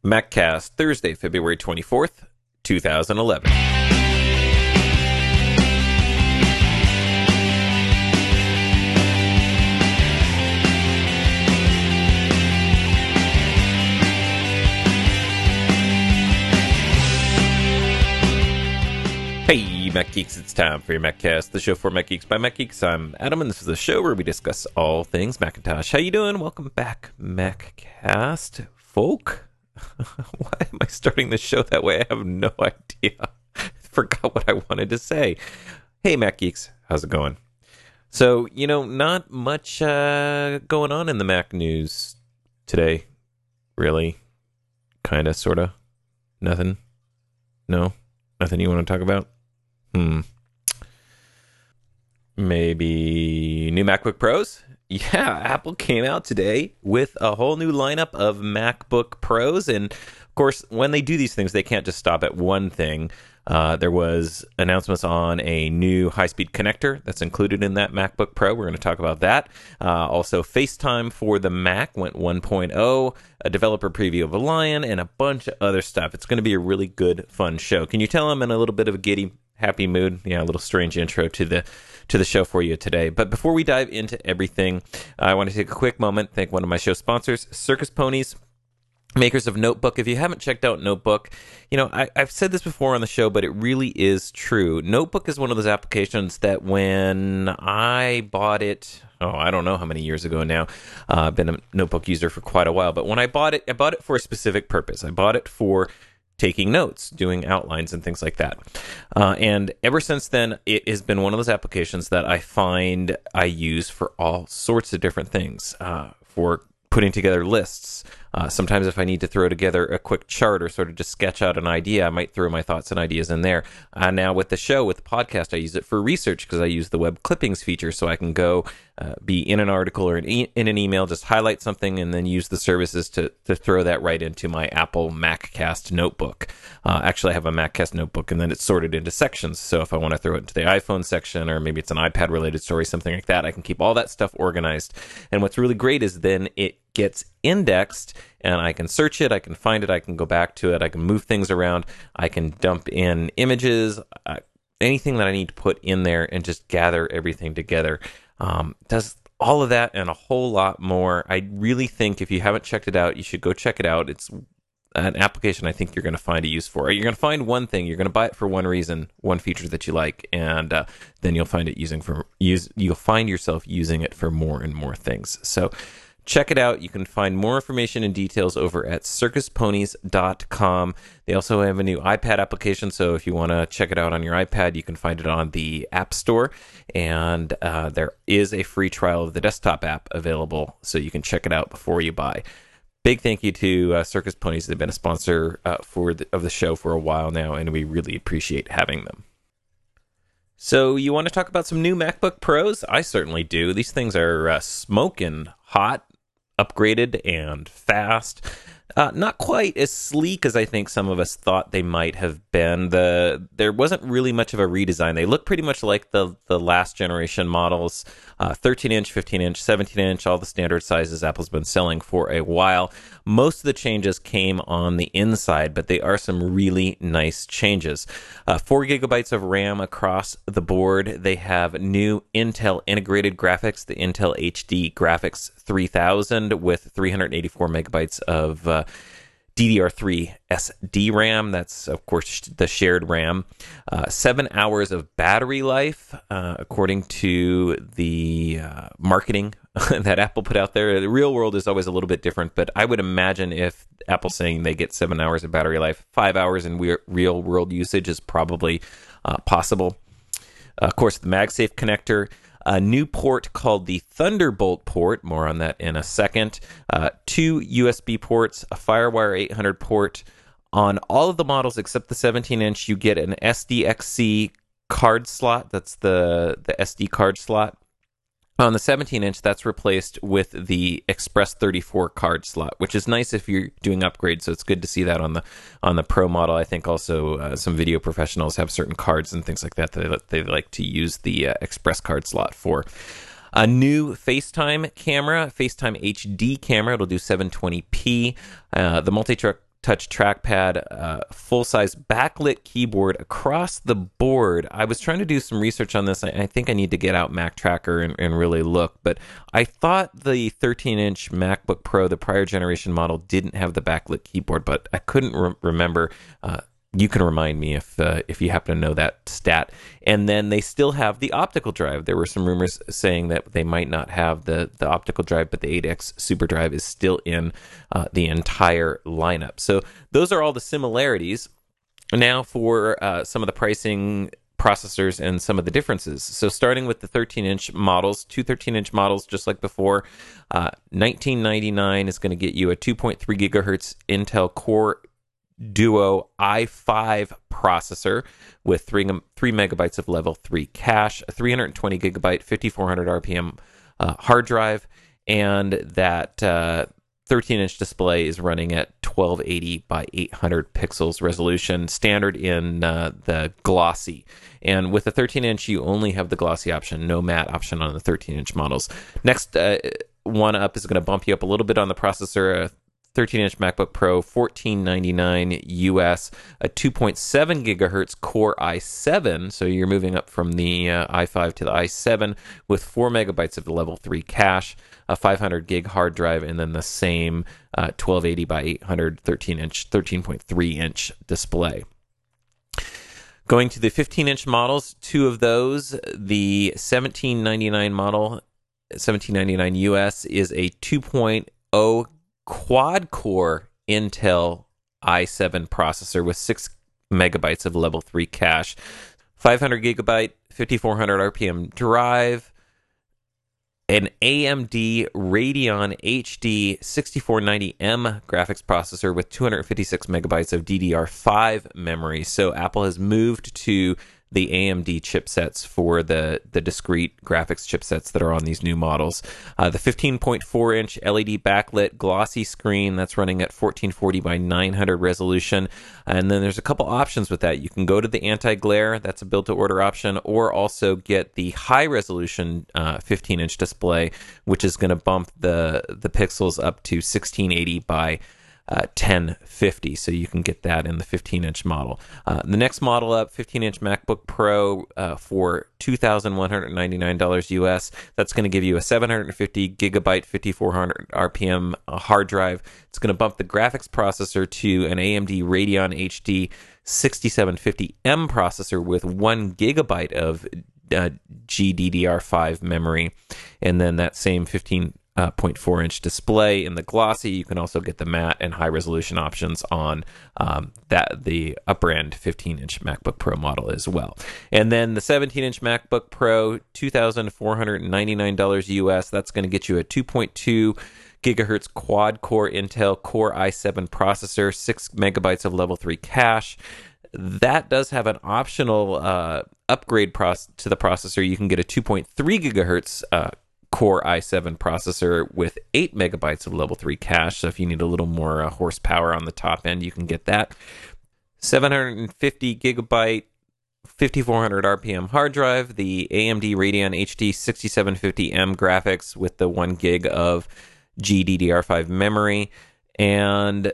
MacCast, Thursday, February 24th, 2011. Hey, Mac Geeks, it's time for your MacCast, the show for Mac Geeks by Mac Geeks. I'm Adam, and this is the show where we discuss all things Macintosh. How you doing? Welcome back, MacCast folk. Why am I starting the show that way? I have no idea. Forgot what I wanted to say. Hey, Mac Geeks, how's it going? So, not much going on in the Mac news today. Really? Kinda, sorta? Nothing? No? Nothing you want to talk about? Maybe new MacBook Pros? Yeah, Apple came out today with a whole new lineup of MacBook Pros. And of course, when they do these things, they can't just stop at one thing. There was announcements on a new high-speed connector that's included in that MacBook Pro. We're going to talk about that. Also, FaceTime for the Mac went 1.0, a developer preview of a Lion, and a bunch of other stuff. It's going to be a really good, fun show. Can you tell I'm in a little bit of a giddy, happy mood? Yeah, a little strange intro to the show for you today. But before we dive into everything, I want to take a quick moment, thank one of my show sponsors, Circus Ponies, makers of Notebook. If you haven't checked out Notebook, I've said this before on the show, but it really is true. Notebook is one of those applications that when I bought it, I don't know how many years ago now. I've been a Notebook user for quite a while, but when I bought it for a specific purpose. I bought it for taking notes, doing outlines and things like that. And ever since then, it has been one of those applications that I find I use for all sorts of different things, for putting together lists. Sometimes if I need to throw together a quick chart or sort of just sketch out an idea, I might throw my thoughts and ideas in there. Now with the show, with the podcast, I use it for research because I use the web clippings feature, so I can go be in an article or in an email, just highlight something and then use the services to throw that right into my Apple MacCast notebook. Actually, I have a MacCast notebook and then it's sorted into sections. So if I want to throw it into the iPhone section, or maybe it's an iPad related story, something like that, I can keep all that stuff organized. And what's really great is then it gets indexed and I can search it, I can find it, I can go back to it, I can move things around, I can dump in images, anything that I need to put in there and just gather everything together. Does all of that and a whole lot more. I really think if you haven't checked it out, you should go check it out. It's an application I think you're going to find a use for. You're going to find one thing, you're going to buy it for one reason, one feature that you like, and then you'll find you'll find yourself using it for more and more things. So check it out. You can find more information and details over at circusponies.com. They also have a new iPad application, so if you want to check it out on your iPad, you can find it on the App Store, and there is a free trial of the desktop app available, so you can check it out before you buy. Big thank you to Circus Ponies. They've been a sponsor of the show for a while now, and we really appreciate having them. So you want to talk about some new MacBook Pros? I certainly do. These things are smoking hot, upgraded and fast. Not quite as sleek as I think some of us thought they might have been. There wasn't really much of a redesign. They look pretty much like the last generation models, 13-inch, 15-inch, 17-inch, all the standard sizes Apple's been selling for a while. Most of the changes came on the inside, but they are some really nice changes. 4 gigabytes of RAM across the board. They have new Intel integrated graphics, the Intel HD Graphics 3000 with 384 megabytes of DDR3 SDRAM. That's, of course, the shared RAM. 7 hours of battery life, according to the marketing that Apple put out there. The real world is always a little bit different, but I would imagine if Apple's saying they get 7 hours of battery life, 5 hours in real world usage is probably possible. Of course, the MagSafe connector. A new port called the Thunderbolt port, more on that in a second. 2 USB ports, a FireWire 800 port. On all of the models except the 17-inch, you get an SDXC card slot. That's the SD card slot. On the 17-inch, that's replaced with the Express 34 card slot, which is nice if you're doing upgrades. So it's good to see that on the Pro model. I think also some video professionals have certain cards and things like that they like to use the Express card slot for. A new FaceTime camera, FaceTime HD camera. It'll do 720p. The multi-touch touch trackpad, full-size backlit keyboard across the board. I was trying to do some research on this. I think I need to get out Mac Tracker and really look, but I thought the 13-inch MacBook Pro, the prior generation model, didn't have the backlit keyboard, but I couldn't remember. You can remind me if you happen to know that stat. And then they still have the optical drive. There were some rumors saying that they might not have the optical drive, but the 8X SuperDrive is still in the entire lineup. So those are all the similarities. Now for some of the pricing, processors, and some of the differences. So starting with the 13-inch models, two 13-inch models just like before, $1999 is going to get you a 2.3 gigahertz Intel Core Duo i5 processor with 3 megabytes of level 3 cache, a 320 gigabyte 5400 RPM hard drive, and that 13-inch display is running at 1280 by 800 pixels resolution, standard in the glossy. And with the 13-inch, you only have the glossy option, no matte option on the 13-inch models. Next one up is going to bump you up a little bit on the processor. 13-inch MacBook Pro, $1499 US, a 2.7 gigahertz Core i7, so you're moving up from the i5 to the i7 with 4 megabytes of level 3 cache, a 500 gig hard drive, and then the same 1280 by 800 13.3-inch display. Going to the 15-inch models, two of those, the $1799 model, $1799 US, is a 2.0 quad-core Intel i7 processor with 6 megabytes of level 3 cache, 500 gigabyte, 5400 RPM drive, an AMD Radeon HD 6490M graphics processor with 256 megabytes of DDR5 memory. So Apple has moved to the AMD chipsets for the discrete graphics chipsets that are on these new models. The 15.4-inch LED backlit glossy screen that's running at 1440 by 900 resolution. And then there's a couple options with that. You can go to the anti-glare, that's a build-to-order option, or also get the high-resolution 15-inch display, which is going to bump the pixels up to 1680 by 1050, so you can get that in the 15-inch model. The next model up, 15-inch MacBook Pro for $2,199 US. That's going to give you a 750 gigabyte 5400 RPM hard drive. It's going to bump the graphics processor to an AMD Radeon HD 6750M processor with 1 gigabyte of GDDR5 memory, and then that same 15.4-inch display in the glossy. You can also get the matte and high resolution options on the upper end 15-inch MacBook Pro model as well. And then the 17-inch MacBook Pro, $2,499 US. That's going to get you a 2.2 gigahertz quad-core Intel Core i7 processor, 6 megabytes of level 3 cache. That does have an optional upgrade to the processor. You can get a 2.3 gigahertz Core i7 processor with 8 megabytes of level 3 cache. So if you need a little more horsepower on the top end, you can get that. 750 gigabyte 5400 RPM hard drive, the AMD Radeon HD 6750M graphics with the 1 gig of GDDR5 memory, and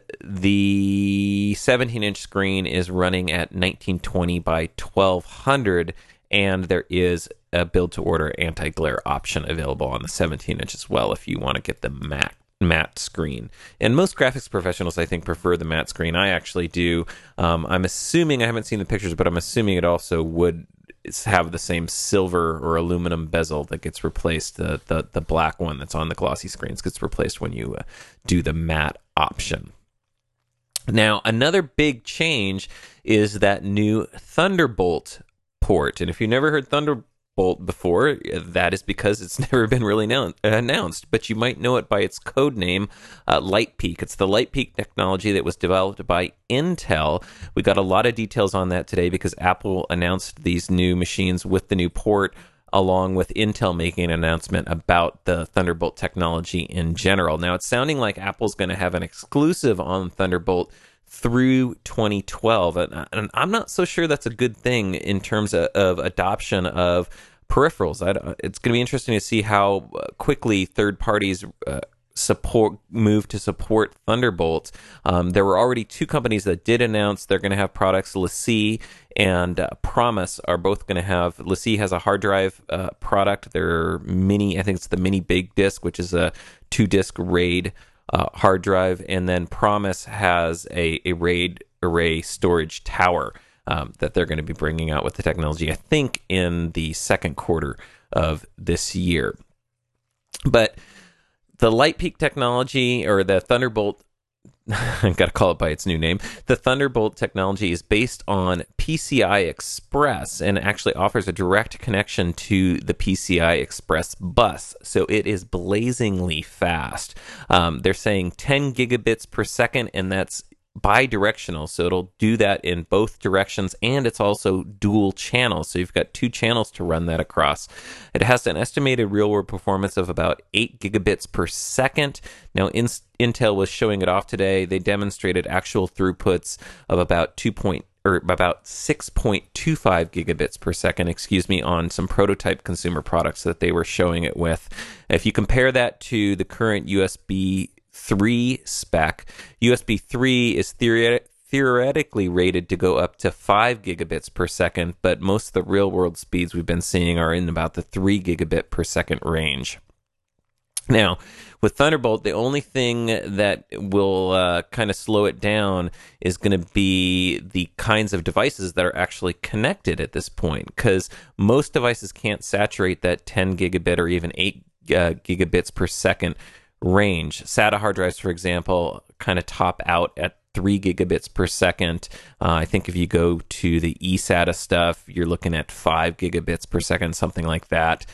the 17-inch screen is running at 1920 by 1200, and there is a build-to-order anti-glare option available on the 17-inch as well if you want to get the matte screen. And most graphics professionals, I think, prefer the matte screen. I actually do. I'm assuming, I haven't seen the pictures, but I'm assuming it also would have the same silver or aluminum bezel that gets replaced. The black one that's on the glossy screens gets replaced when you do the matte option. Now, another big change is that new Thunderbolt port. And if you've never heard Thunderbolt before, that is because it's never been really announced, but you might know it by its code name, LightPeak. It's the LightPeak technology that was developed by Intel. We got a lot of details on that today because Apple announced these new machines with the new port, along with Intel making an announcement about the Thunderbolt technology in general. Now, it's sounding like Apple's going to have an exclusive on Thunderbolt through 2012, and I'm not so sure that's a good thing in terms of adoption of peripherals. It's going to be interesting to see how quickly third parties move to support Thunderbolt. There were already two companies that did announce they're going to have products. LaCie and Promise are both going to have. LaCie has a hard drive product. Their mini, I think it's the mini big disk, which is a 2-disc RAID hard drive, and then Promise has a RAID array storage tower that they're going to be bringing out with the technology, I think, in the second quarter of this year. But the LightPeak technology, or the Thunderbolt, I've got to call it by its new name. The Thunderbolt technology is based on PCI Express and actually offers a direct connection to the PCI Express bus. So it is blazingly fast. They're saying 10 gigabits per second, and that's bi-directional, so it'll do that in both directions, and it's also dual channels, so you've got two channels to run that across. It has an estimated real-world performance of about 8 gigabits per second. Now, Intel was showing it off today. They demonstrated actual throughputs of about 6.25 gigabits per second, on some prototype consumer products that they were showing it with. If you compare that to the current USB 3 spec, USB 3 is theoretically rated to go up to 5 gigabits per second, but most of the real world speeds we've been seeing are in about the 3 gigabit per second range. Now, with Thunderbolt, the only thing that will kind of slow it down is going to be the kinds of devices that are actually connected at this point, because most devices can't saturate that 10 gigabit or even 8 gigabits per second range. SATA hard drives, for example, kind of top out at 3 gigabits per second. I think if you go to the eSATA stuff, you're looking at 5 gigabits per second, something like that.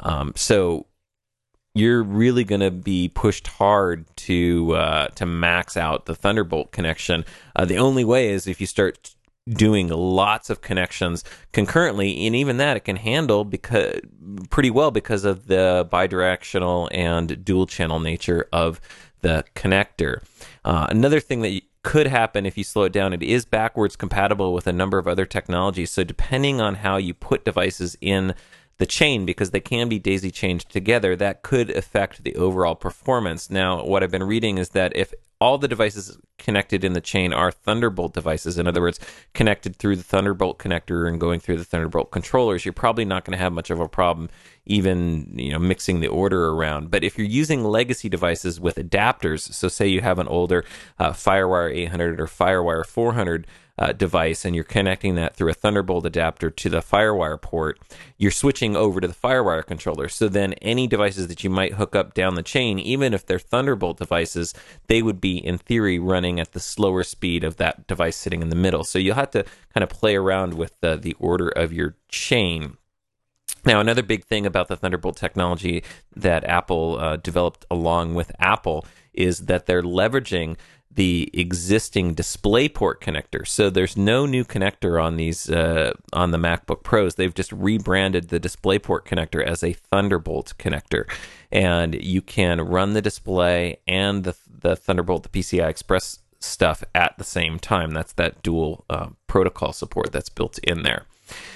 So you're really going to be pushed hard to max out the Thunderbolt connection. The only way is if you start doing lots of connections concurrently, and even that it can handle pretty well because of the bidirectional and dual channel nature of the connector. Another thing that could happen if you slow it down, it is backwards compatible with a number of other technologies. So depending on how you put devices in the chain, because they can be daisy chained together, that could affect the overall performance. Now, what I've been reading is that if all the devices connected in the chain are Thunderbolt devices, in other words, connected through the Thunderbolt connector and going through the Thunderbolt controllers, you're probably not going to have much of a problem even mixing the order around. But if you're using legacy devices with adapters, so say you have an older FireWire 800 or FireWire 400 device, and you're connecting that through a Thunderbolt adapter to the FireWire port, you're switching over to the FireWire controller. So then any devices that you might hook up down the chain, even if they're Thunderbolt devices, they would be, in theory, running at the slower speed of that device sitting in the middle. So you'll have to kind of play around with the order of your chain. Now, another big thing about the Thunderbolt technology that Apple developed along with Apple is that they're leveraging the existing DisplayPort connector. So there's no new connector on these on the MacBook Pros. They've just rebranded the DisplayPort connector as a Thunderbolt connector, and you can run the display and the Thunderbolt, the PCI Express stuff at the same time. That's that dual protocol support that's built in there.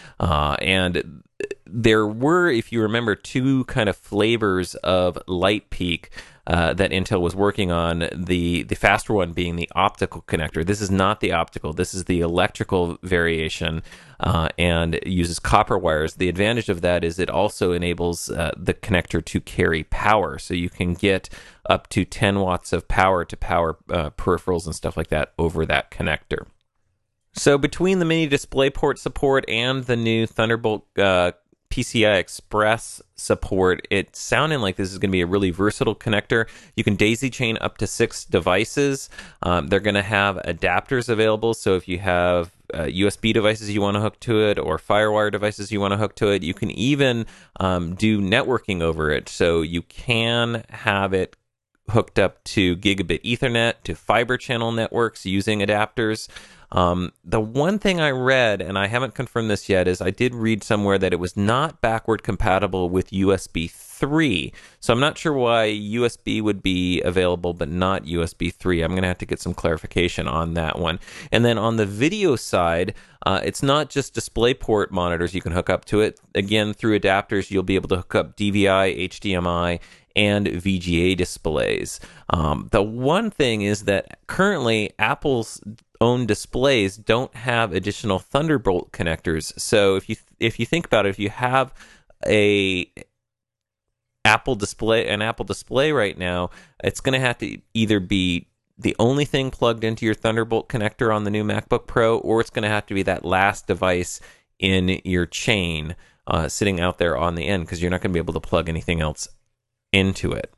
And there were, if you remember, two kind of flavors of LightPeak that Intel was working on, the faster one being the optical connector. This is not the optical. This is the electrical variation, and it uses copper wires. The advantage of that is it also enables the connector to carry power. So you can get up to 10 watts of power to power peripherals and stuff like that over that connector. So between the mini DisplayPort support and the new Thunderbolt PCI Express support, it's sounding like this is going to be a really versatile connector. You can daisy chain up to 6 devices. They're going to have adapters available, so if you have USB devices you want to hook to it, or FireWire devices you want to hook to it, you can even do networking over it. So you can have it hooked up to gigabit Ethernet, to fiber channel networks using adapters. The one thing I read, and I haven't confirmed this yet, is I did read somewhere that it was not backward compatible with USB 3. So I'm not sure why USB would be available but not USB 3. I'm going to have to get some clarification on that one. And then on the video side, It's not just DisplayPort monitors you can hook up to it. Again, through adapters, you'll be able to hook up DVI, HDMI, and VGA displays. The one thing is that currently Apple's own displays don't have additional Thunderbolt connectors. So if you think about it, if you have an Apple display right now, it's going to have to either be the only thing plugged into your Thunderbolt connector on the new MacBook Pro, or it's going to have to be that last device in your chain sitting out there on the end, because you're not going to be able to plug anything else into it.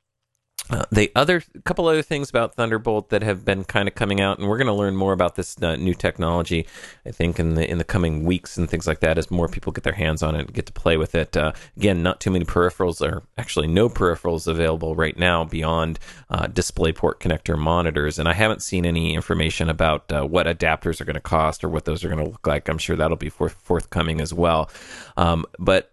Couple other things about Thunderbolt that have been kind of coming out, and we're going to learn more about this new technology, I think, in the coming weeks and things like that, as more people get their hands on it and get to play with it. Again, not too many peripherals, or actually no peripherals available right now beyond DisplayPort connector monitors, and I haven't seen any information about what adapters are going to cost or what those are going to look like. I'm sure that'll be forthcoming as well. But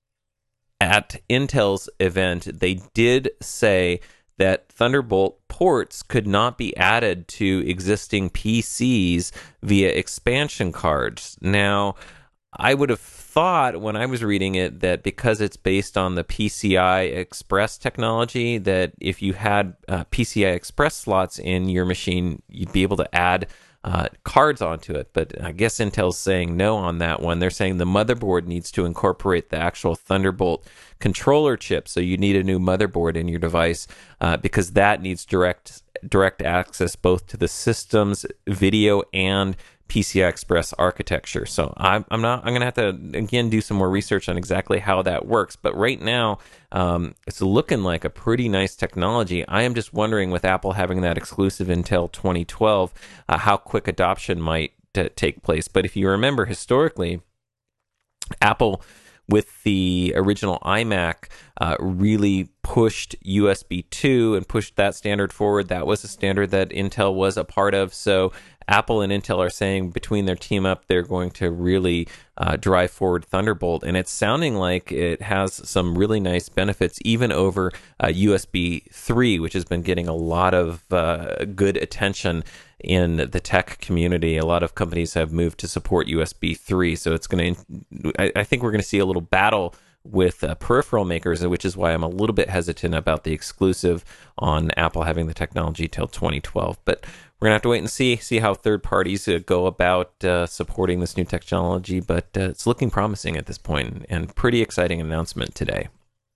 at Intel's event, they did say that Thunderbolt ports could not be added to existing PCs via expansion cards. Now, I would have thought when I was reading it that because it's based on the PCI Express technology, that if you had PCI Express slots in your machine, you'd be able to add cards onto it. But I guess Intel's saying no on that one. They're saying the motherboard needs to incorporate the actual Thunderbolt controller chip, so you need a new motherboard in your device because that needs direct access both to the system's video and PCI Express architecture. So I'm going to have to again do some more research on exactly how that works. But right now, it's looking like a pretty nice technology. I am just wondering, with Apple having that exclusive until 2012, how quick adoption might take place. But if you remember historically, Apple, with the original iMac, really pushed USB 2 and pushed that standard forward. That was a standard that Intel was a part of. So Apple and Intel are saying between their team up, they're going to really drive forward Thunderbolt. And it's sounding like it has some really nice benefits, even over USB 3, which has been getting a lot of good attention in the tech community. A lot of companies have moved to support USB 3. So it's going to, I think we're going to see a little battle with peripheral makers, which is why I'm a little bit hesitant about the exclusive on Apple having the technology till 2012. But we're going to have to wait and see how third parties go about supporting this new technology. But it's looking promising at this point, and pretty exciting announcement today.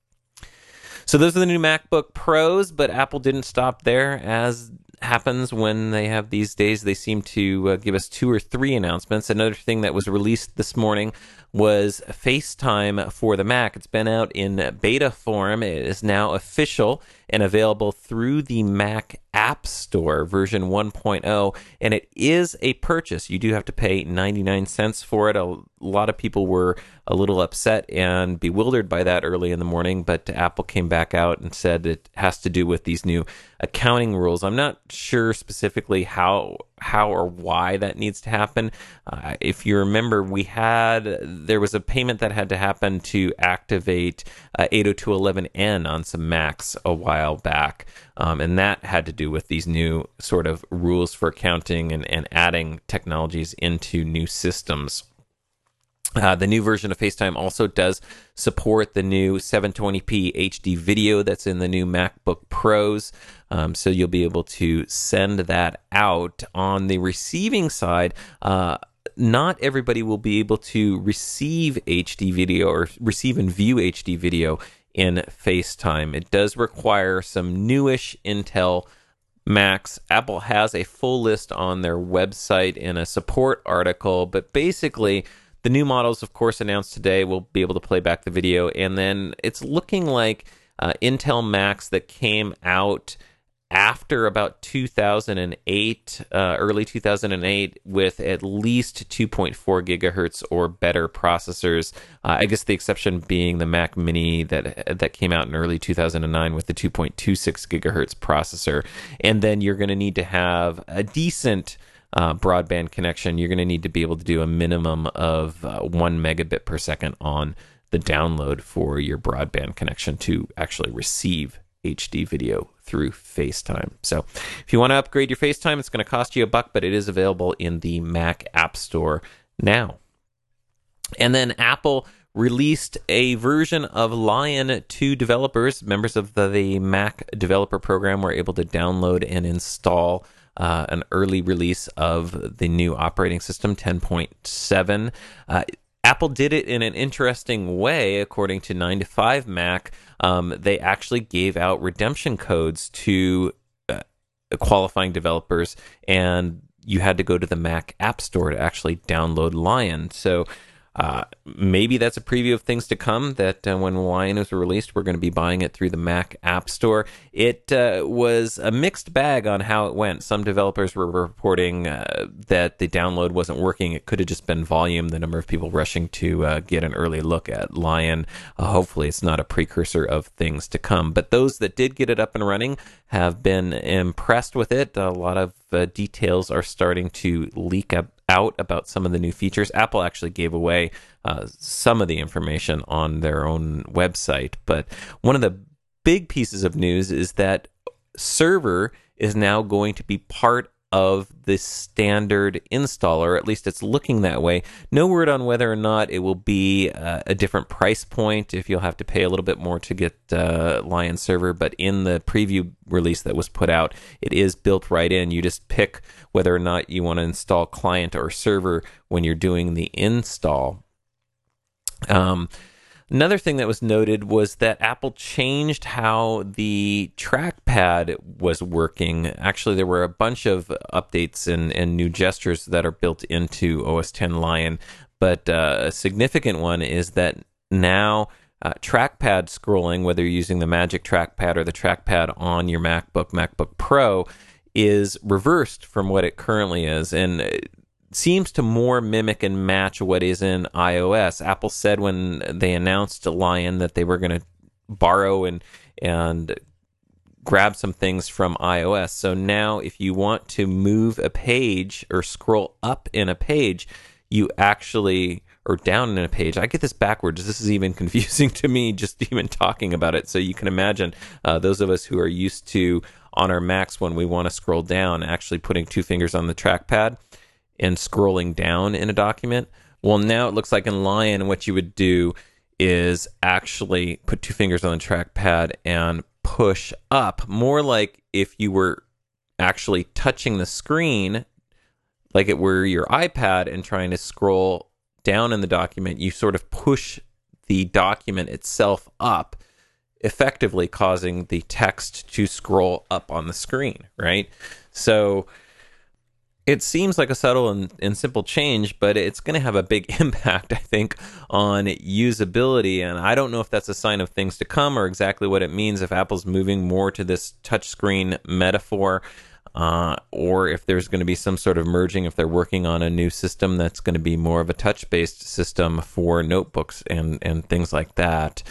So those are the new MacBook Pros, but Apple didn't stop there. As happens when they have these days, they seem to give us 2 or 3 announcements. Another thing that was released this morning was FaceTime for the Mac. It's been out in beta form. It is now official and available through the Mac App Store version 1.0, and it is a purchase. You do have to pay 99 cents for it. A lot of people were a little upset and bewildered by that early in the morning, but Apple came back out and said it has to do with these new accounting rules. I'm not sure specifically how or why that needs to happen. If you remember, there was a payment that had to happen to activate 802.11n on some Macs a while back, and that had to do with these new sort of rules for accounting and adding technologies into new systems. The new version of FaceTime also does support the new 720p HD video that's in the new MacBook Pros. So you'll be able to send that out. On the receiving side, not everybody will be able to receive HD video or receive and view HD video in FaceTime. It does require some newish Intel Macs. Apple has a full list on their website in a support article, but basically the new models, of course, announced today will be able to play back the video, and then it's looking like Intel Macs that came out after about 2008, early 2008, with at least 2.4 gigahertz or better processors. I guess the exception being the Mac Mini that came out in early 2009 with the 2.26 gigahertz processor. And then you're going to need to have a decent broadband connection. You're going to need to be able to do a minimum of 1 megabit per second on the download for your broadband connection to actually receive HD video through FaceTime. So if you want to upgrade your FaceTime, it's going to cost you $1, but it is available in the Mac App Store now. And then Apple released a version of Lion to developers. Members of the Mac developer program were able to download and install an early release of the new operating system, 10.7. Apple did it in an interesting way, according to 9to5Mac. They actually gave out redemption codes to qualifying developers, and you had to go to the Mac App Store to actually download Lion. So maybe that's a preview of things to come, that when Lion is released, we're going to be buying it through the Mac App Store. It was a mixed bag on how it went. Some developers were reporting that the download wasn't working. It could have just been volume, the number of people rushing to get an early look at Lion. Hopefully it's not a precursor of things to come. But those that did get it up and running have been impressed with it. A lot of details are starting to leak out about some of the new features. Apple actually gave away some of the information on their own website, but one of the big pieces of news is that Server is now going to be part of the standard installer. At least it's looking that way. No word on whether or not it will be a different price point, if you'll have to pay a little bit more to get Lion Server, but in the preview release that was put out, it is built right in. You just pick whether or not you want to install client or server when you're doing the install. Another thing that was noted was that Apple changed how the trackpad was working. Actually, there were a bunch of updates and new gestures that are built into OS X Lion, but a significant one is that now trackpad scrolling, whether you're using the Magic Trackpad or the trackpad on your MacBook Pro, is reversed from what it currently is, and seems to more mimic and match what is in iOS. Apple said when they announced Lion that they were going to borrow and grab some things from iOS. So now if you want to move a page or scroll up in a page, you actually, or down in a page. I get this backwards. This is even confusing to me just even talking about it. So you can imagine those of us who are used to on our Macs when we want to scroll down, actually putting two fingers on the trackpad and scrolling down in a document. Well, now it looks like in Lion, what you would do is actually put two fingers on the trackpad and push up, more like if you were actually touching the screen, like it were your iPad and trying to scroll down in the document. You sort of push the document itself up, effectively causing the text to scroll up on the screen, right? So it seems like a subtle and simple change, but it's going to have a big impact, I think, on usability. And I don't know if that's a sign of things to come or exactly what it means, if Apple's moving more to this touchscreen metaphor, or if there's going to be some sort of merging, if they're working on a new system that's going to be more of a touch-based system for notebooks and things like that.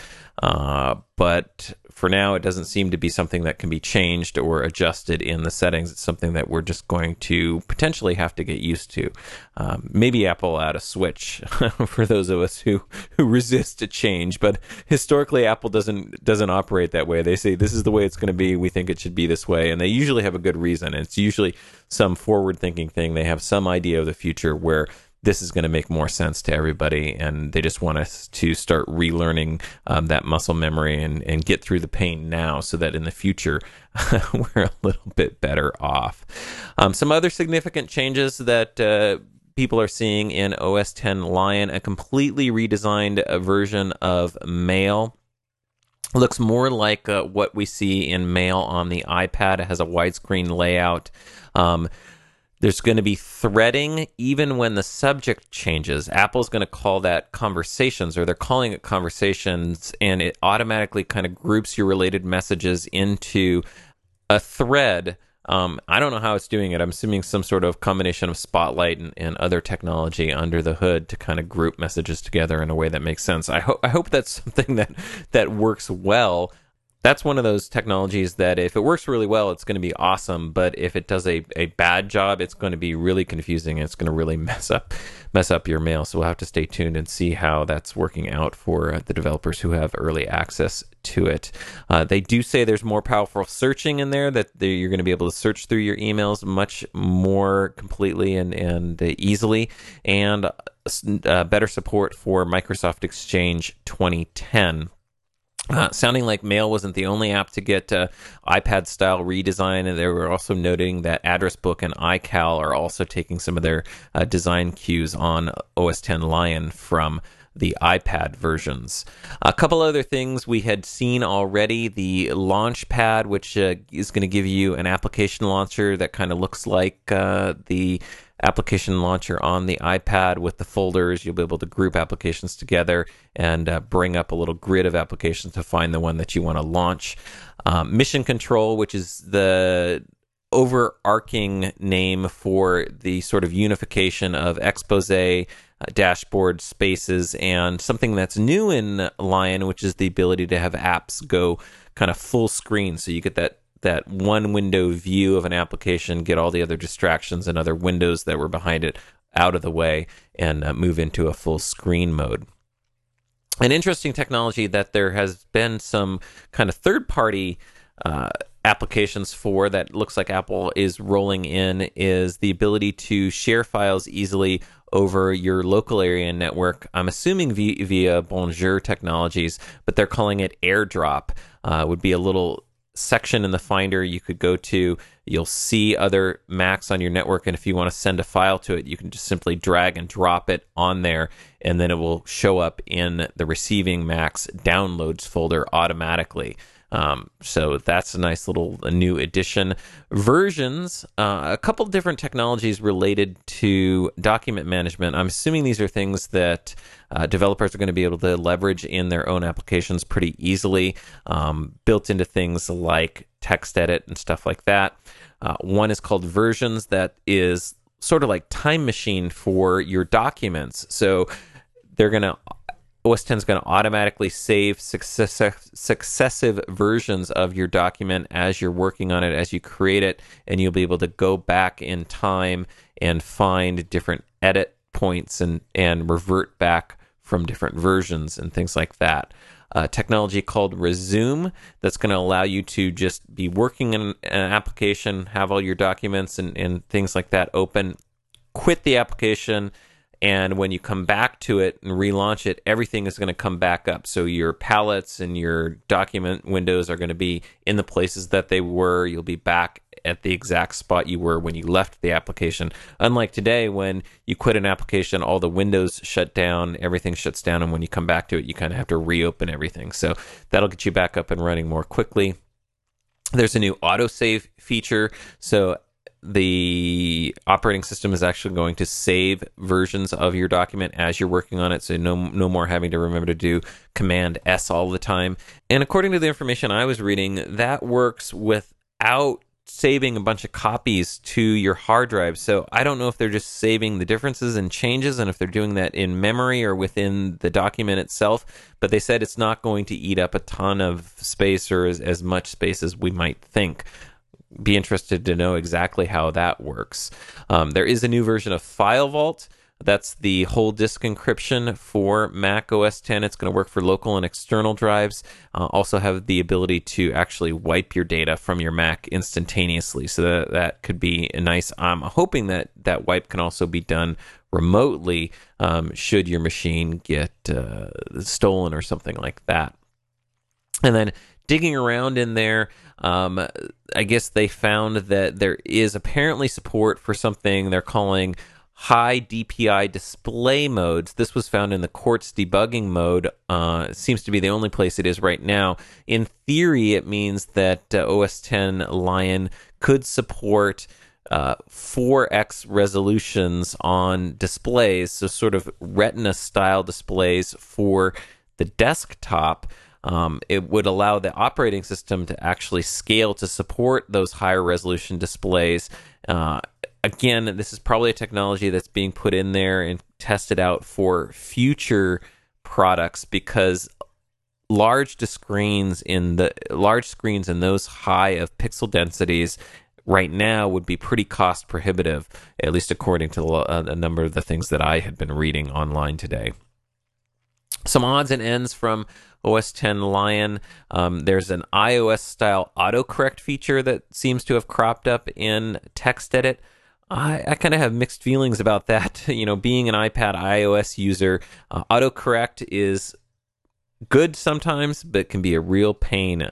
But for now, it doesn't seem to be something that can be changed or adjusted in the settings. It's something that we're just going to potentially have to get used to. Maybe Apple will add a switch for those of us who resist a change. But historically, Apple doesn't operate that way. They say, this is the way it's going to be. We think it should be this way. And they usually have a good reason. It's usually some forward-thinking thing. They have some idea of the future where this is going to make more sense to everybody, and they just want us to start relearning that muscle memory and get through the pain now so that in the future we're a little bit better off. Some other significant changes that people are seeing in OS X Lion: a completely redesigned version of Mail. Looks more like what we see in Mail on the iPad. It has a widescreen layout. There's going to be threading even when the subject changes. Apple's going to call that conversations, or they're calling it conversations, and it automatically kind of groups your related messages into a thread. I don't know how it's doing it. I'm assuming some sort of combination of Spotlight and other technology under the hood to kind of group messages together in a way that makes sense. I hope that's something that works well. that's one of those technologies that if it works really well, it's going to be awesome. But if it does a bad job, it's going to be really confusing and it's going to really mess up your mail. So we'll have to stay tuned and see how that's working out for the developers who have early access to it. They do say there's more powerful searching in there, that you're going to be able to search through your emails much more completely and easily, and better support for Microsoft Exchange 2010. Sounding like Mail wasn't the only app to get iPad-style redesign, and they were also noting that Address Book and iCal are also taking some of their design cues on OS X Lion from the iPad versions. A couple other things we had seen already: the Launchpad, which is going to give you an application launcher that kind of looks like the application launcher on the iPad with the folders. You'll be able to group applications together and bring up a little grid of applications to find the one that you want to launch. Mission Control, which is the overarching name for the sort of unification of Exposé, dashboard, spaces, and something that's new in Lion, which is the ability to have apps go kind of full screen. So you get that one window view of an application, get all the other distractions and other windows that were behind it out of the way, and move into a full screen mode. An interesting technology that there has been some kind of third-party applications for that looks like Apple is rolling in is the ability to share files easily over your local area network. I'm assuming via Bonjour Technologies, but they're calling it AirDrop. Would be a little section in the Finder you could go to. You'll see other Macs on your network, and if you want to send a file to it, you can just simply drag and drop it on there, and then it will show up in the receiving Mac's downloads folder automatically. So that's a nice little new addition. Versions, a couple different technologies related to document management. I'm assuming these are things that developers are going to be able to leverage in their own applications pretty easily, built into things like text edit and stuff like that. One is called Versions, that is sort of like Time Machine for your documents. So they're going to OS X is going to automatically save successive versions of your document as you're working on it, as you create it, and you'll be able to go back in time and find different edit points and revert back from different versions and things like that. Technology called Resume that's going to allow you to just be working in an application, have all your documents and things like that open, quit the application, and when you come back to it and relaunch it, everything is going to come back up. So your palettes and your document windows are going to be in the places that they were. You'll be back at the exact spot you were when you left the application. Unlike today, when you quit an application, all the windows shut down, everything shuts down, and when you come back to it, you kind of have to reopen everything. So that'll get you back up and running more quickly. There's a new autosave feature. So the operating system is actually going to save versions of your document as you're working on it, so no more having to remember to do Command S all the time. And according to the information I was reading, that works without saving a bunch of copies to your hard drive. So I don't know if they're just saving the differences and changes and if they're doing that in memory or within the document itself, but they said it's not going to eat up a ton of space or as much space as we might think. Be interested to know exactly how that works. There is a new version of File Vault. That's the whole disk encryption for Mac OS X. It's going to work for local and external drives. Also have the ability to actually wipe your data from your Mac instantaneously. So that could be nice. I'm hoping that wipe can also be done remotely should your machine get stolen or something like that. And then digging around in there, I guess they found that there is apparently support for something they're calling high DPI display modes. This was found in the Quartz debugging mode. It seems to be the only place it is right now. In theory, it means that OS X Lion could support 4x resolutions on displays, so sort of Retina-style displays for the desktop. It would allow the operating system to actually scale to support those higher resolution displays. Again, this is probably a technology that's being put in there and tested out for future products, because large screens in those high of pixel densities right now would be pretty cost prohibitive, at least according to a number of the things that I had been reading online today. Some odds and ends from OS X Lion. There's an iOS-style autocorrect feature that seems to have cropped up in TextEdit. I kind of have mixed feelings about that. Being an iPad iOS user, autocorrect is good sometimes, but can be a real pain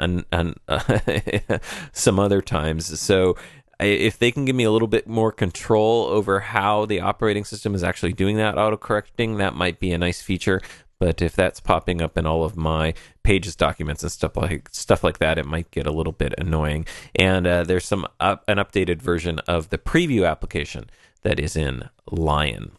some other times. So if they can give me a little bit more control over how the operating system is actually doing that autocorrecting, that might be a nice feature. But if that's popping up in all of my Pages documents and stuff like that, it might get a little bit annoying. And there's an updated version of the preview application that is in Lion.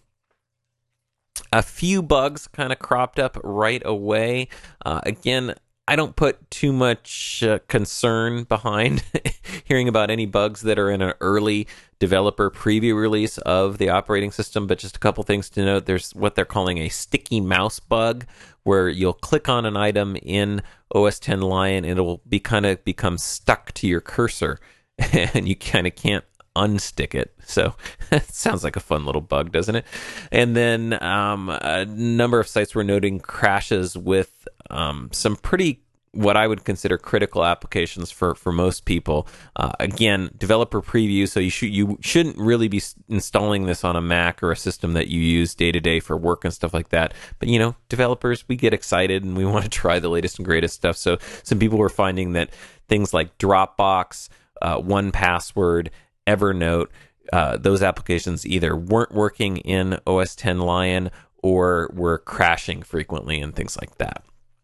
A few bugs kind of cropped up right away. Again, I don't put too much concern behind hearing about any bugs that are in an early developer preview release of the operating system, but just a couple things to note. There's what they're calling a sticky mouse bug, where you'll click on an item in OS X Lion, and it'll become stuck to your cursor, and you kind of can't unstick it. So it sounds like a fun little bug, doesn't it? And then a number of sites were noting crashes with some pretty, what I would consider critical applications for most people. Again, developer preview, so you shouldn't really be installing this on a Mac or a system that you use day to day for work and stuff like that. But developers, we get excited and we want to try the latest and greatest stuff. So some people were finding that things like Dropbox, 1Password, Evernote, those applications either weren't working in OS X Lion or were crashing frequently and things like that.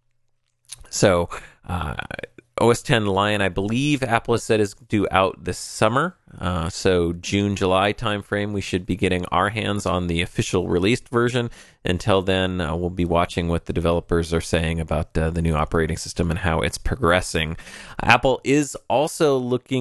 So OS X Lion, I believe Apple has said, is due out this summer. So June, July timeframe, we should be getting our hands on the official released version. Until then, we'll be watching what the developers are saying about the new operating system and how it's progressing. Apple is also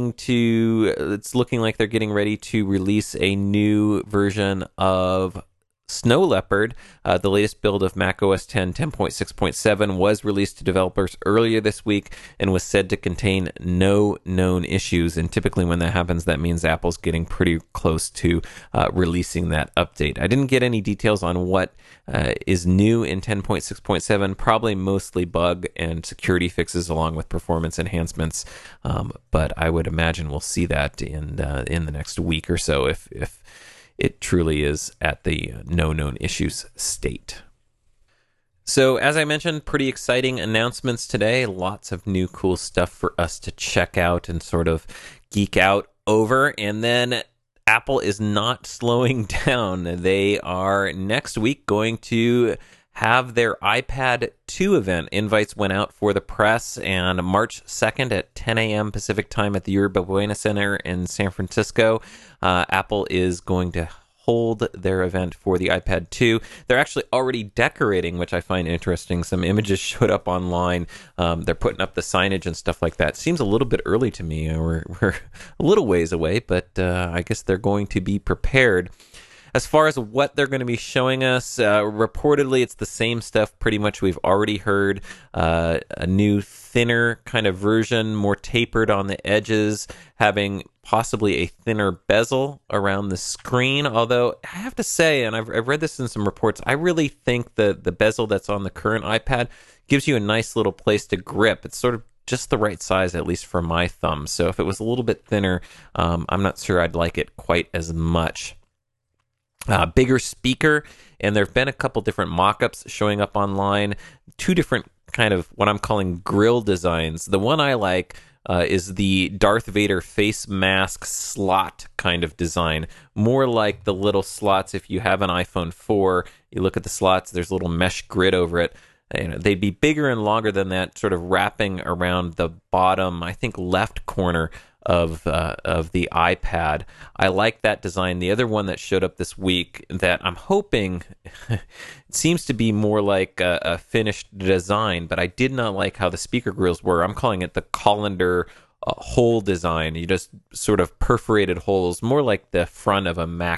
it's looking like they're getting ready to release a new version of Snow Leopard. The latest build of macOS 10.6.7 was released to developers earlier this week and was said to contain no known issues. And typically when that happens, that means Apple's getting pretty close to releasing that update. I didn't get any details on what is new in 10.6.7, probably mostly bug and security fixes along with performance enhancements. But I would imagine we'll see that in the next week or so if it truly is at the no known issues state. So, as I mentioned, pretty exciting announcements today. Lots of new cool stuff for us to check out and sort of geek out over. And then Apple is not slowing down. They are next week going to have their iPad 2 event. Invites went out for the press, and March 2nd at 10 a.m. Pacific time at the Yerba Buena Center in San Francisco, Apple is going to hold their event for the iPad 2. They're actually already decorating, which I find interesting. Some images showed up online. They're putting up the signage and stuff like that. Seems a little bit early to me. We're a little ways away, but I guess they're going to be prepared. As far as what they're going to be showing us, reportedly it's the same stuff pretty much we've already heard. A new thinner kind of version, more tapered on the edges, having possibly a thinner bezel around the screen. Although I have to say, and I've read this in some reports, I really think the bezel that's on the current iPad gives you a nice little place to grip. It's sort of just the right size, at least for my thumb. So if it was a little bit thinner, I'm not sure I'd like it quite as much. Bigger speaker, and there have been a couple different mock-ups showing up online. Two different kind of what I'm calling grill designs. The one I like is the Darth Vader face mask slot kind of design. More like the little slots if you have an iPhone 4. You look at the slots, there's a little mesh grid over it. They'd be bigger and longer than that, sort of wrapping around the bottom, I think, left corner of the iPad. I like that design. The other one that showed up this week that I'm hoping it seems to be more like a finished design, but I did not like how the speaker grills were. I'm calling it the colander hole design. You just sort of perforated holes, more like the front of a Mac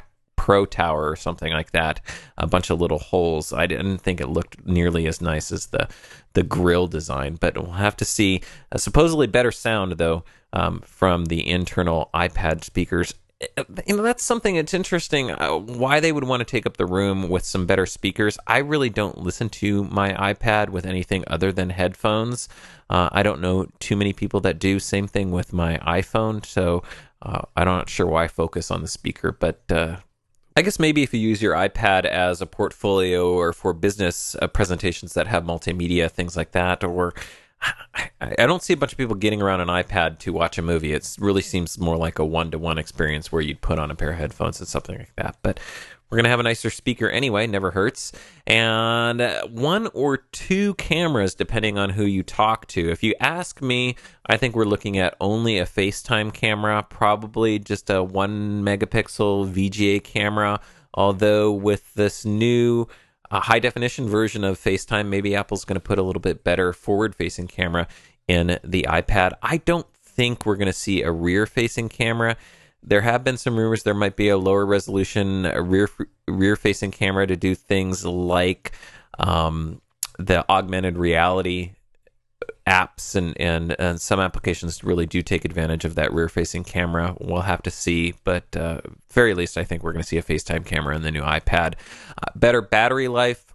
Pro Tower or something like that. A bunch of little holes. I didn't think it looked nearly as nice as the grill design, but we'll have to see. Supposedly better sound, though, from the internal iPad speakers. That's something that's interesting, why they would want to take up the room with some better speakers. I really don't listen to my iPad with anything other than headphones. I don't know too many people that do. Same thing with my iPhone, so I'm not sure why focus on the speaker, but I guess maybe if you use your iPad as a portfolio or for business presentations that have multimedia, things like that, or I don't see a bunch of people getting around an iPad to watch a movie. It really seems more like a one-to-one experience where you'd put on a pair of headphones and something like that. But we're going to have a nicer speaker anyway, never hurts. And one or two cameras, depending on who you talk to. If you ask me, I think we're looking at only a FaceTime camera, probably just a 1 megapixel VGA camera. Although with this new high definition version of FaceTime, maybe Apple's going to put a little bit better forward facing camera in the iPad. I don't think we're going to see a rear facing camera. There have been some rumors there might be a lower resolution rear facing camera to do things like the augmented reality apps and some applications really do take advantage of that rear facing camera. We'll have to see, but very least I think we're going to see a FaceTime camera in the new iPad. Better battery life,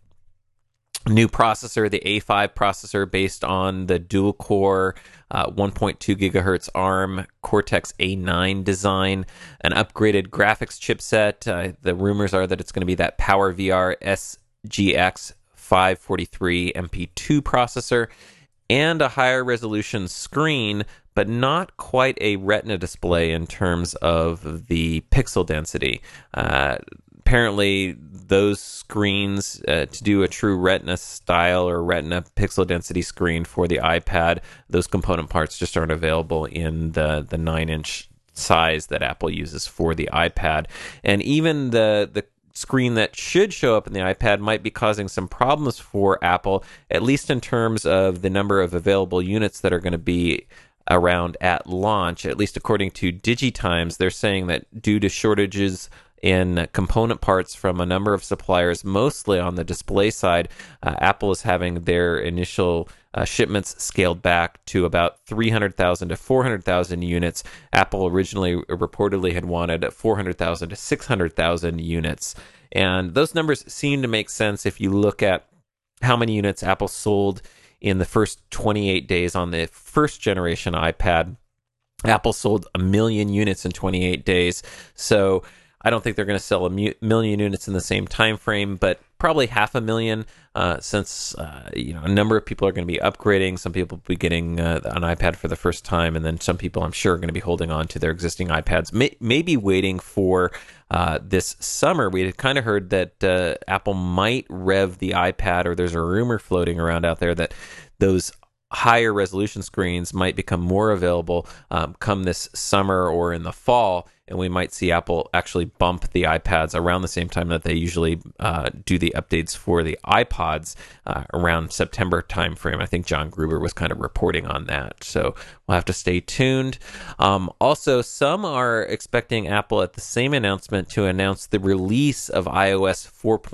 new processor, the A5 processor based on the dual core 1.2 gigahertz ARM Cortex A9 design, an upgraded graphics chipset. The rumors are that it's going to be that PowerVR SGX 543 MP2 processor, and a higher resolution screen, but not quite a Retina display in terms of the pixel density. Apparently, those screens, to do a true Retina style or Retina pixel density screen for the iPad, those component parts just aren't available in the 9-inch size that Apple uses for the iPad. And even the screen that should show up in the iPad might be causing some problems for Apple, at least in terms of the number of available units that are going to be around at launch. At least according to DigiTimes, they're saying that due to shortages in component parts from a number of suppliers, mostly on the display side, Apple is having their initial shipments scaled back to about 300,000 to 400,000 units. Apple originally reportedly had wanted 400,000 to 600,000 units. And those numbers seem to make sense if you look at how many units Apple sold in the first 28 days on the first generation iPad. Apple sold 1 million units in 28 days. So I don't think they're going to sell 1 million units in the same time frame, but probably 500,000 since a number of people are going to be upgrading. Some people will be getting an iPad for the first time, and then some people I'm sure are going to be holding on to their existing iPads, maybe waiting for this summer. We had kind of heard that Apple might rev the iPad, or there's a rumor floating around out there that those higher resolution screens might become more available come this summer or in the fall, and we might see Apple actually bump the iPads around the same time that they usually do the updates for the iPods around September timeframe. I think John Gruber was kind of reporting on that, so we'll have to stay tuned. Also, some are expecting Apple at the same announcement to announce the release of iOS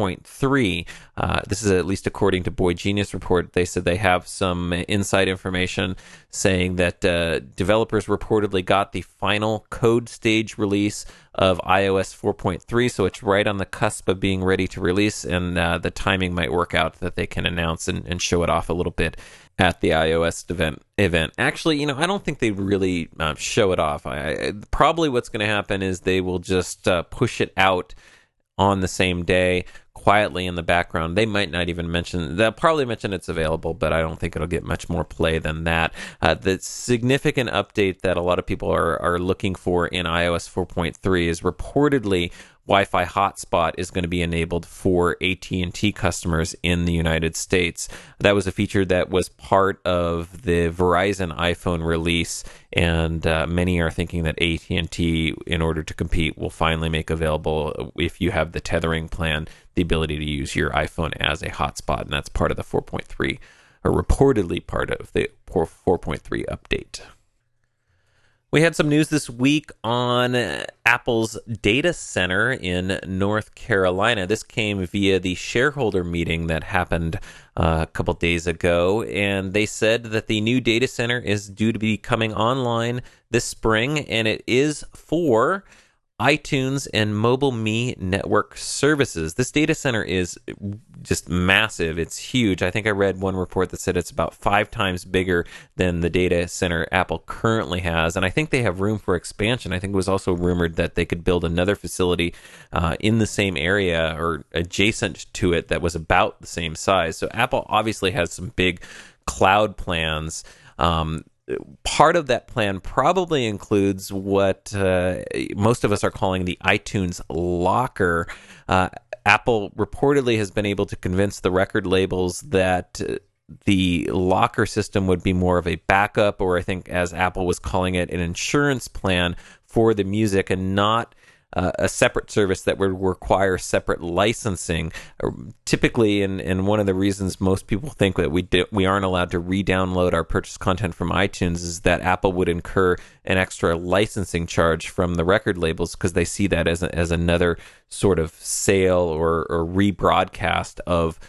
4.3. This is at least according to Boy Genius Report. They said they have some inside information saying that developers reportedly got the final code stage release of iOS 4.3, so it's right on the cusp of being ready to release, and the timing might work out that they can announce and show it off a little bit at the iOS event. Actually, I don't think they really show it off. Probably what's going to happen is they will just push it out on the same day, quietly in the background. They might not even they'll probably mention it's available, but I don't think it'll get much more play than that. The significant update that a lot of people are looking for in iOS 4.3 is reportedly Wi-Fi hotspot is going to be enabled for AT&T customers in the United States. That was a feature that was part of the Verizon iPhone release, and many are thinking that AT&T, in order to compete, will finally make available, if you have the tethering plan, the ability to use your iPhone as a hotspot, and that's part of the 4.3, or reportedly part of the 4.3 update. We had some news this week on Apple's data center in North Carolina. This came via the shareholder meeting that happened a couple days ago, and they said that the new data center is due to be coming online this spring, and it is for iTunes and MobileMe network services. This data center is just massive. It's huge. I think I read one report that said it's about 5 times bigger than the data center Apple currently has. And I think they have room for expansion. I think it was also rumored that they could build another facility in the same area or adjacent to it that was about the same size. So Apple obviously has some big cloud plans. Part of that plan probably includes what most of us are calling the iTunes Locker. Apple reportedly has been able to convince the record labels that the Locker system would be more of a backup, or I think as Apple was calling it, an insurance plan for the music, and not a separate service that would require separate licensing. Typically, and one of the reasons most people think that we aren't allowed to re-download our purchased content from iTunes is that Apple would incur an extra licensing charge from the record labels, because they see that as another sort of sale or rebroadcast of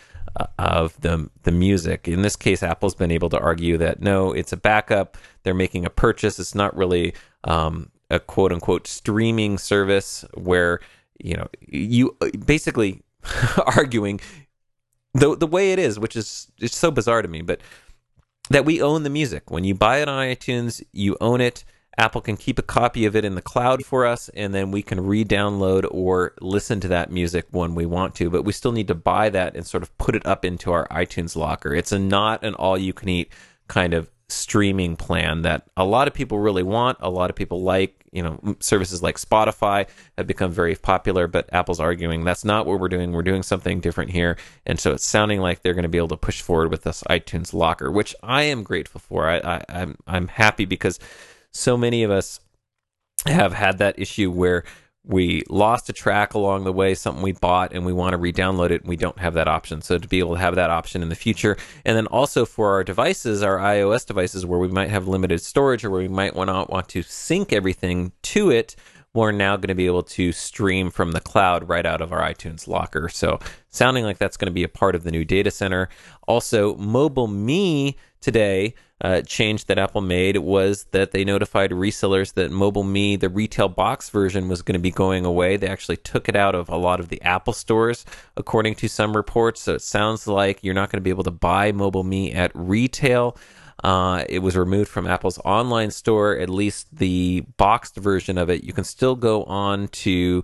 the music. In this case, Apple's been able to argue that no, it's a backup. They're making a purchase. It's not really a quote unquote streaming service where, you basically arguing the way it is, which is, it's so bizarre to me, but that we own the music. When you buy it on iTunes, you own it. Apple can keep a copy of it in the cloud for us, and then we can re-download or listen to that music when we want to, but we still need to buy that and sort of put it up into our iTunes Locker. It's not an all-you-can-eat kind of streaming plan that a lot of people really want, a lot of people like. Services like Spotify have become very popular, but Apple's arguing that's not what we're doing. We're doing something different here. And so it's sounding like they're going to be able to push forward with this iTunes Locker, which I am grateful for. I'm happy, because so many of us have had that issue where we lost a track along the way, something we bought, and we want to re-download it, and we don't have that option. So to be able to have that option in the future, and then also for our devices, our iOS devices, where we might have limited storage or where we might want to sync everything to it, we're now going to be able to stream from the cloud right out of our iTunes Locker. So sounding like that's going to be a part of the new data center. Also, MobileMe today, change that Apple made was that they notified resellers that MobileMe, the retail box version, was going to be going away. They actually took it out of a lot of the Apple stores, according to some reports. So it sounds like you're not going to be able to buy MobileMe at retail. It was removed from Apple's online store, at least the boxed version of it. You can still go on to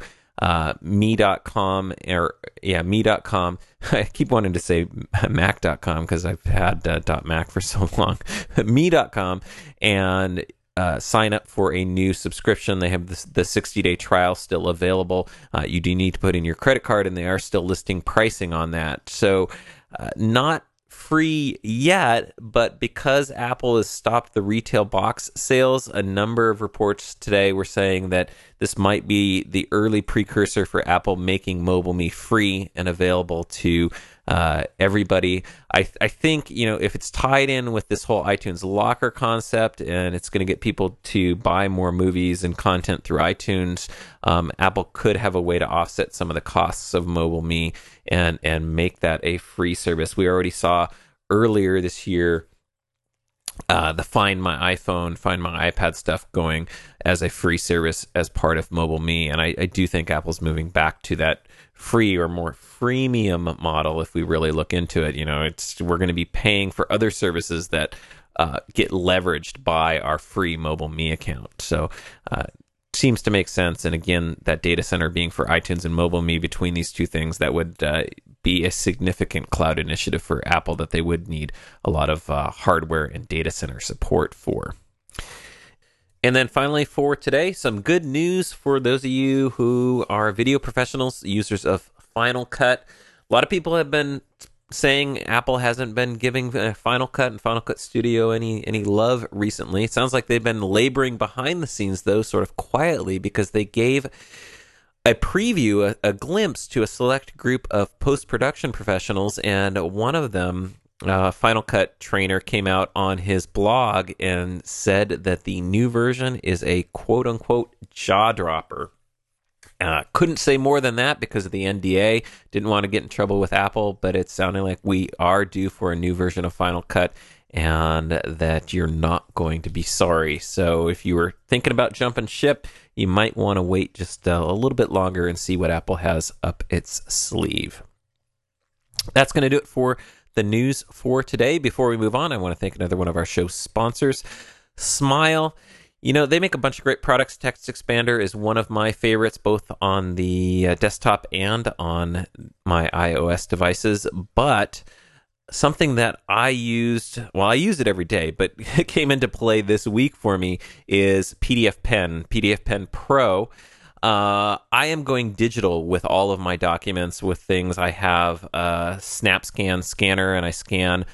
me.com me.com. I keep wanting to say mac.com because I've had .mac for so long. me.com, and sign up for a new subscription. They have the 60-day trial still available. You do need to put in your credit card, and they are still listing pricing on that. So not free yet, but because Apple has stopped the retail box sales, a number of reports today were saying that this might be the early precursor for Apple making MobileMe free and available to everybody. I think, if it's tied in with this whole iTunes Locker concept, and it's going to get people to buy more movies and content through iTunes, Apple could have a way to offset some of the costs of MobileMe and make that a free service. We already saw earlier this year the Find My iPhone, Find My iPad stuff going as a free service as part of MobileMe, and I do think Apple's moving back to that free or more freemium model. If we really look into it, we're going to be paying for other services that get leveraged by our free MobileMe account. So seems to make sense. And again, that data center being for iTunes and MobileMe, between these two things, that would be a significant cloud initiative for Apple that they would need a lot of hardware and data center support for. And then finally for today, some good news for those of you who are video professionals, users of Final Cut. A lot of people have been saying Apple hasn't been giving Final Cut and Final Cut Studio any love recently. It sounds like they've been laboring behind the scenes, though, sort of quietly, because they gave a preview, a glimpse to a select group of post-production professionals, and one of them Final Cut trainer came out on his blog and said that the new version is a quote-unquote jaw dropper. Couldn't say more than that because of the NDA. Didn't want to get in trouble with Apple, but it's sounding like we are due for a new version of Final Cut and that you're not going to be sorry. So if you were thinking about jumping ship, you might want to wait just a little bit longer and see what Apple has up its sleeve. That's going to do it for the news for today. Before we move on, I want to thank another one of our show sponsors, Smile. You know, they make a bunch of great products. Text Expander is one of my favorites, both on the desktop and on my iOS devices. But something that I use it every day, but it came into play this week for me, is PDF Pen Pro. I am going digital with all of my documents with things. I have a SnapScan scanner, and I scan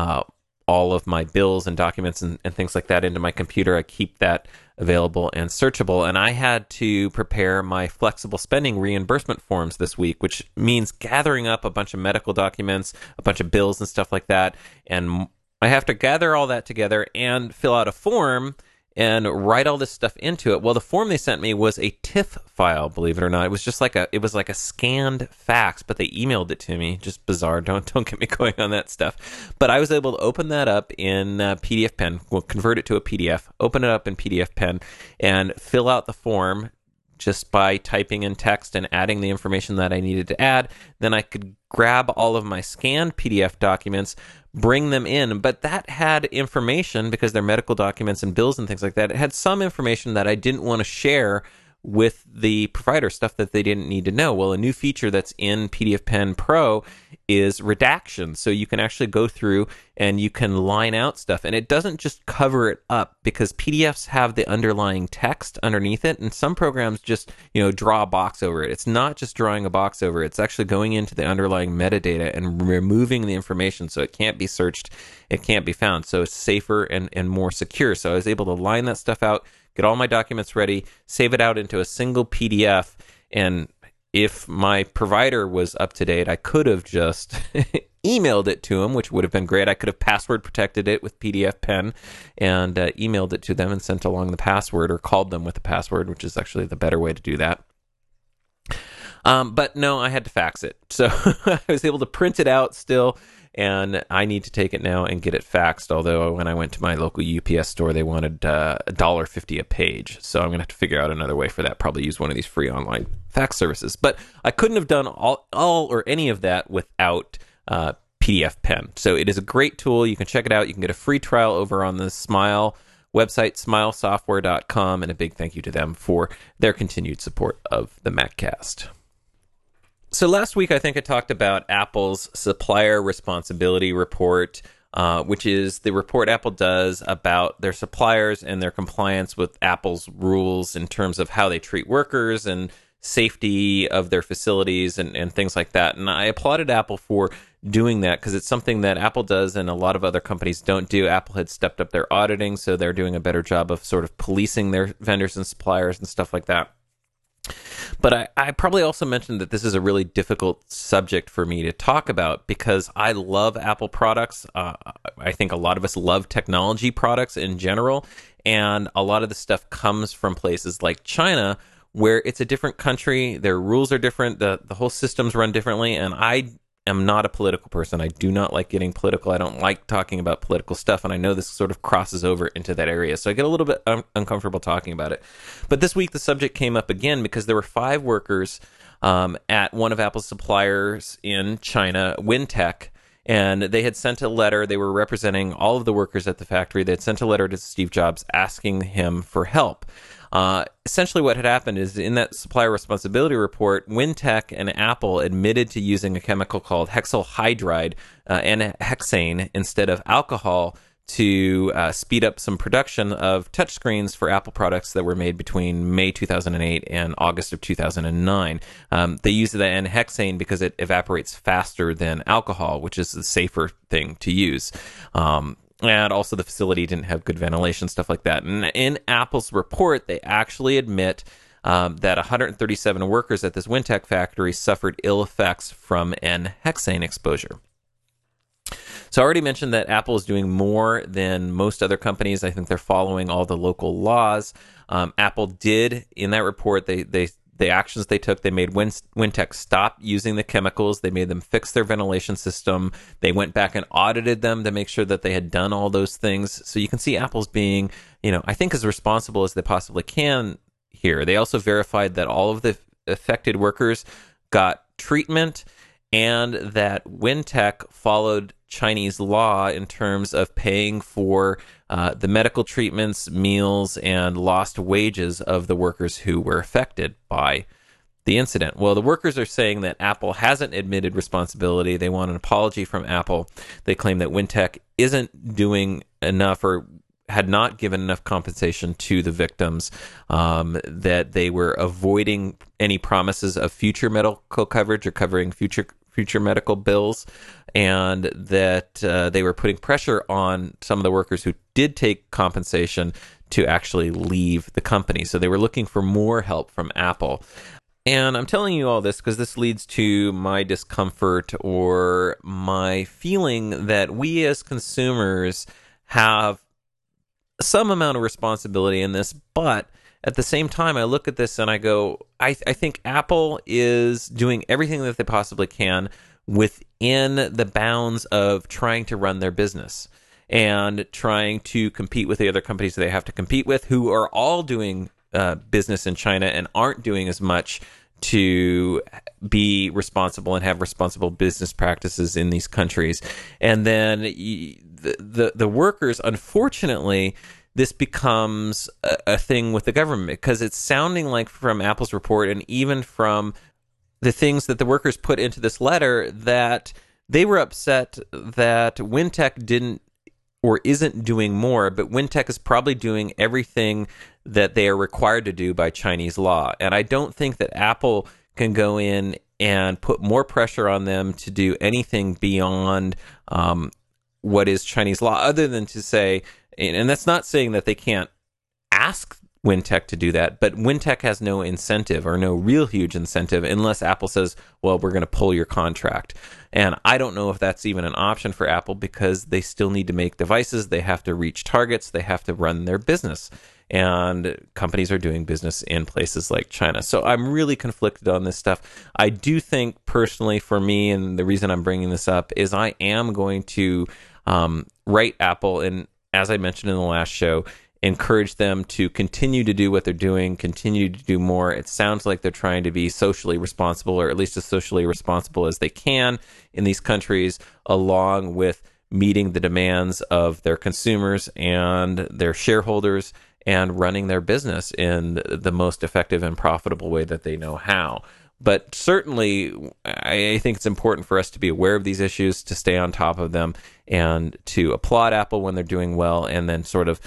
all of my bills and documents and things like that into my computer. I keep that available and searchable. And I had to prepare my flexible spending reimbursement forms this week, which means gathering up a bunch of medical documents, a bunch of bills and stuff like that. And I have to gather all that together and fill out a form and write all this stuff into it. Well, the form they sent me was a TIFF file, believe it or not. It was just like a scanned fax, but they emailed it to me. Just bizarre. Don't get me going on that stuff. But I was able to open that up in PDF Pen. We'll convert it to a PDF, open it up in PDF Pen, and fill out the form just by typing in text and adding the information that I needed to add. Then I could grab all of my scanned PDF documents, bring them in, but that had information, because they're medical documents and bills and things like that, it had some information that I didn't want to share with the provider, stuff that they didn't need to know. Well, a new feature that's in PDF Pen Pro is redaction. So you can actually go through and you can line out stuff. And it doesn't just cover it up, because PDFs have the underlying text underneath it. And some programs just, draw a box over it. It's not just drawing a box over it. It's actually going into the underlying metadata and removing the information so it can't be searched, it can't be found. So it's safer and more secure. So I was able to line that stuff out, get all my documents ready, save it out into a single PDF, and if my provider was up to date, I could have just emailed it to them, which would have been great. I could have password protected it with PDF Pen and emailed it to them and sent along the password, or called them with the password, which is actually the better way to do that. But no, I had to fax it. So I was able to print it out still, and I need to take it now and get it faxed. Although when I went to my local UPS store, they wanted $1.50 a page. So I'm going to have to figure out another way for that. Probably use one of these free online fax services. But I couldn't have done all or any of that without PDF Pen. So it is a great tool. You can check it out. You can get a free trial over on the Smile website, smilesoftware.com. And a big thank you to them for their continued support of the MacCast. So last week, I think I talked about Apple's supplier responsibility report, which is the report Apple does about their suppliers and their compliance with Apple's rules in terms of how they treat workers and safety of their facilities and things like that. And I applauded Apple for doing that, because it's something that Apple does and a lot of other companies don't do. Apple had stepped up their auditing, so they're doing a better job of sort of policing their vendors and suppliers and stuff like that. But I probably also mentioned that this is a really difficult subject for me to talk about, because I love Apple products. I think a lot of us love technology products in general, and a lot of the stuff comes from places like China, where it's a different country, their rules are different, the whole system's run differently, and I am not a political person. I do not like getting political. I don't like talking about political stuff, and I know this sort of crosses over into that area, so I get a little bit uncomfortable talking about it. But this week, the subject came up again because there were 5 workers at one of Apple's suppliers in China, Wintech, and they had sent a letter. They were representing all of the workers at the factory. They had sent a letter to Steve Jobs asking him for help. Essentially what had happened is, in that supplier responsibility report, Wintech and Apple admitted to using a chemical called hexyl hydride and hexane instead of alcohol to speed up some production of touchscreens for Apple products that were made between May 2008 and August of 2009. They used the N-hexane because it evaporates faster than alcohol, which is the safer thing to use. And also the facility didn't have good ventilation, stuff like that. And in Apple's report, they actually admit that 137 workers at this Wintech factory suffered ill effects from N-hexane exposure. So I already mentioned that Apple is doing more than most other companies. I think they're following all the local laws. Apple did, in that report, the actions they took, they made Wintec stop using the chemicals. They made them fix their ventilation system. They went back and audited them to make sure that they had done all those things. So you can see Apple's being, I think as responsible as they possibly can here. They also verified that all of the affected workers got treatment and that Wintec followed Chinese law in terms of paying for the medical treatments, meals, and lost wages of the workers who were affected by the incident. Well, the workers are saying that Apple hasn't admitted responsibility. They want an apology from Apple. They claim that Wintec isn't doing enough or had not given enough compensation to the victims, that they were avoiding any promises of future medical coverage or covering future medical bills, and that they were putting pressure on some of the workers who did take compensation to actually leave the company. So they were looking for more help from Apple. And I'm telling you all this because this leads to my discomfort or my feeling that we as consumers have some amount of responsibility in this, but at the same time, I look at this and I go, I think Apple is doing everything that they possibly can within the bounds of trying to run their business and trying to compete with the other companies they have to compete with, who are all doing business in China and aren't doing as much to be responsible and have responsible business practices in these countries. And then the workers, unfortunately, this becomes a thing with the government, because it's sounding like from Apple's report and even from the things that the workers put into this letter that they were upset that Wintec didn't or isn't doing more, but Wintec is probably doing everything that they are required to do by Chinese law. And I don't think that Apple can go in and put more pressure on them to do anything beyond what is Chinese law, other than to say, and that's not saying that they can't ask Wintec to do that, but Wintec has no incentive or no real huge incentive unless Apple says, well, we're going to pull your contract. And I don't know if that's even an option for Apple, because they still need to make devices. They have to reach targets. They have to run their business. And companies are doing business in places like China. So I'm really conflicted on this stuff. I do think personally for me, and the reason I'm bringing this up is I am going to write Apple, and as I mentioned in the last show, encourage them to continue to do what they're doing, continue to do more. It sounds like they're trying to be socially responsible, or at least as socially responsible as they can in these countries, along with meeting the demands of their consumers and their shareholders and running their business in the most effective and profitable way that they know how. But certainly, I think it's important for us to be aware of these issues, to stay on top of them, and to applaud Apple when they're doing well, and then sort of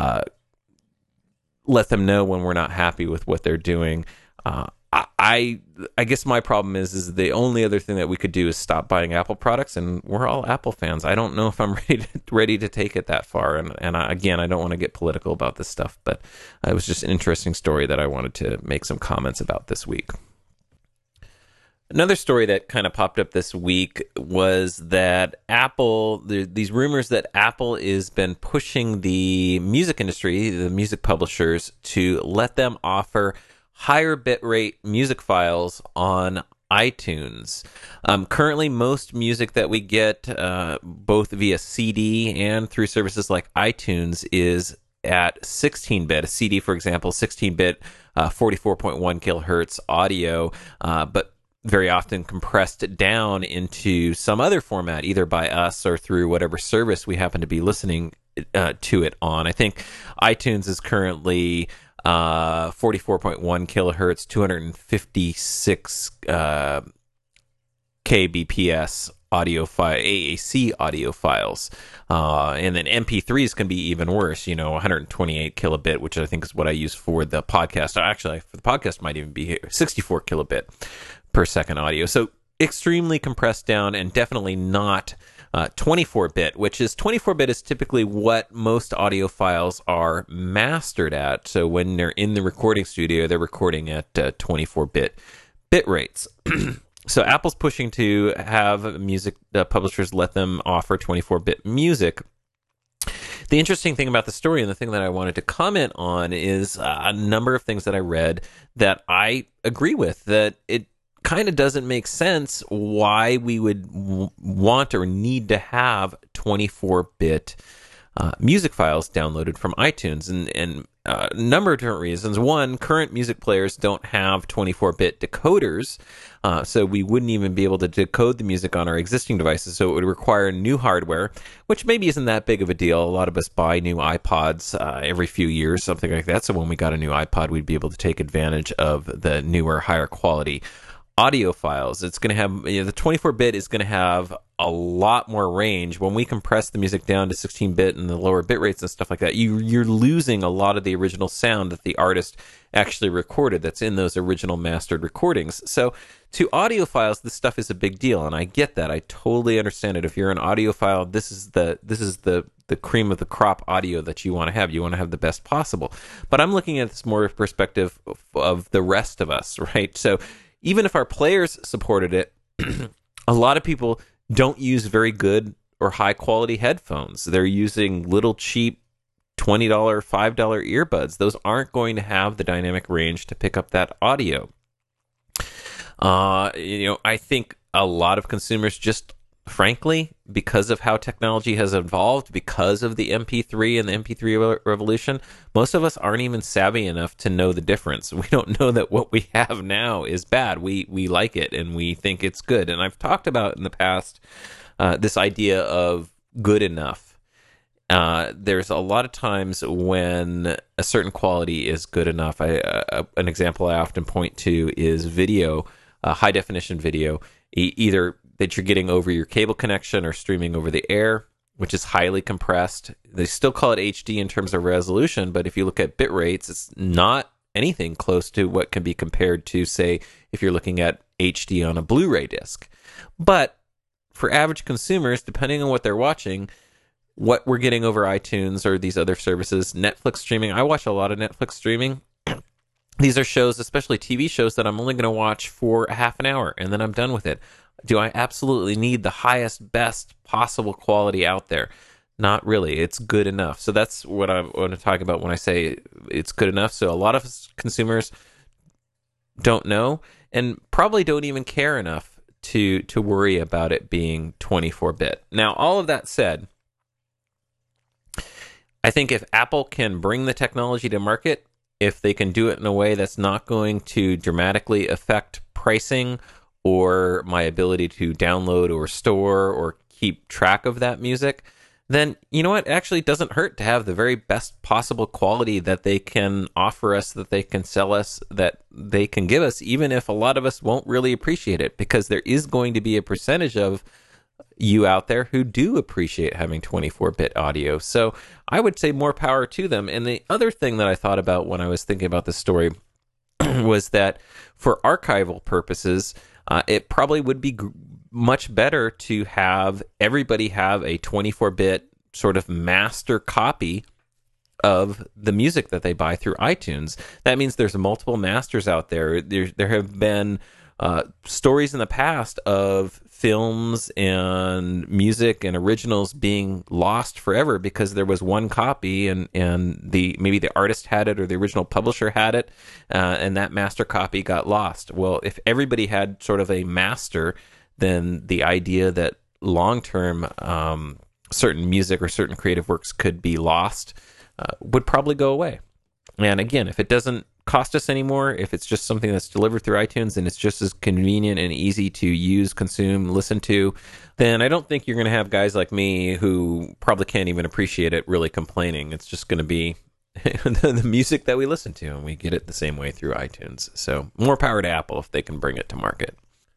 let them know when we're not happy with what they're doing. I guess my problem is the only other thing that we could do is stop buying Apple products, and we're all Apple fans. I don't know if I'm ready to take it that far. And again, I don't want to get political about this stuff, but it was just an interesting story that I wanted to make some comments about this week. Another story that kind of popped up this week was that Apple, these rumors that Apple has been pushing the music industry, the music publishers, to let them offer higher bitrate music files on iTunes. Currently, most music that we get, both via CD and through services like iTunes, is at 16-bit. A CD, for example, 16-bit, 44.1 kilohertz audio, but very often compressed down into some other format, either by us or through whatever service we happen to be listening to it on. I think iTunes is currently 44.1 kilohertz, 256 kbps audio file, AAC audio files, and then MP3s can be even worse. 128 kilobit, which I think is what I use for the podcast. Actually, for the podcast, might even be 64 kilobit per second audio. So extremely compressed down, and definitely not 24-bit, which is 24-bit is typically what most audio files are mastered at. So when they're in the recording studio, they're recording at 24-bit bit rates. So Apple's pushing to have music publishers let them offer 24-bit music. The interesting thing about the story and the thing that I wanted to comment on is a number of things that I read that I agree with, that it kind of doesn't make sense why we would want or need to have 24-bit music files downloaded from iTunes, and a number of different reasons. One, current music players don't have 24-bit decoders, so we wouldn't even be able to decode the music on our existing devices, so it would require new hardware, which maybe isn't that big of a deal. A lot of us buy new iPods every few years, something like that, so when we got a new iPod, we'd be able to take advantage of the newer, higher quality audio files. It's going to have, the 24-bit is going to have a lot more range. When we compress the music down to 16-bit and the lower bit rates and stuff like that, you're losing a lot of the original sound that the artist actually recorded that's in those original mastered recordings. So to audiophiles, this stuff is a big deal, and I get that. I totally understand it. If you're an audiophile, this is the cream of the crop audio that you want to have. You want to have the best possible. But I'm looking at this more perspective of the rest of us, right? So even if our players supported it, a lot of people don't use very good or high quality headphones. They're using little cheap $20, $5 earbuds. Those aren't going to have the dynamic range to pick up that audio. I think a lot of consumers just, frankly, because of how technology has evolved, because of the MP3 and the MP3 revolution, most of us aren't even savvy enough to know the difference. We don't know that what we have now is bad. We like it and we think it's good. And I've talked about in the past this idea of good enough. There's a lot of times when a certain quality is good enough. An example I often point to is video, high definition video, either that you're getting over your cable connection or streaming over the air, which is highly compressed. They still call it HD in terms of resolution, but if you look at bit rates, it's not anything close to what can be compared to, say, if you're looking at HD on a Blu-ray disc. But for average consumers, depending on what they're watching, what we're getting over iTunes or these other services, Netflix streaming, I watch a lot of Netflix streaming. These are shows, especially TV shows, that I'm only going to watch for a half an hour and then I'm done with it. Do I absolutely need the highest, best possible quality out there? Not really. It's good enough. So that's what I want to talk about when I say it's good enough. So a lot of consumers don't know and probably don't even care enough to worry about it being 24-bit. Now, all of that said, I think if Apple can bring the technology to market, if they can do it in a way that's not going to dramatically affect pricing or my ability to download or store or keep track of that music, then you know what? It actually doesn't hurt to have the very best possible quality that they can offer us, that they can sell us, that they can give us, even if a lot of us won't really appreciate it, because there is going to be a percentage of you out there who do appreciate having 24-bit audio. So I would say more power to them. And the other thing that I thought about when I was thinking about this story was that for archival purposes, it probably would be much better to have everybody have a 24-bit sort of master copy of the music that they buy through iTunes. That means there's multiple masters out there. There have been stories in the past of films and music and originals being lost forever because there was one copy and maybe the artist had it or the original publisher had it, and that master copy got lost. Well, if everybody had sort of a master, then the idea that long-term certain music or certain creative works could be lost would probably go away. And again, if it doesn't cost us anymore, if it's just something that's delivered through iTunes and it's just as convenient and easy to use, consume, listen to, then I don't think you're going to have guys like me who probably can't even appreciate it really complaining. It's just going to be the music that we listen to, and we get it the same way through iTunes. So more power to Apple if they can bring it to market.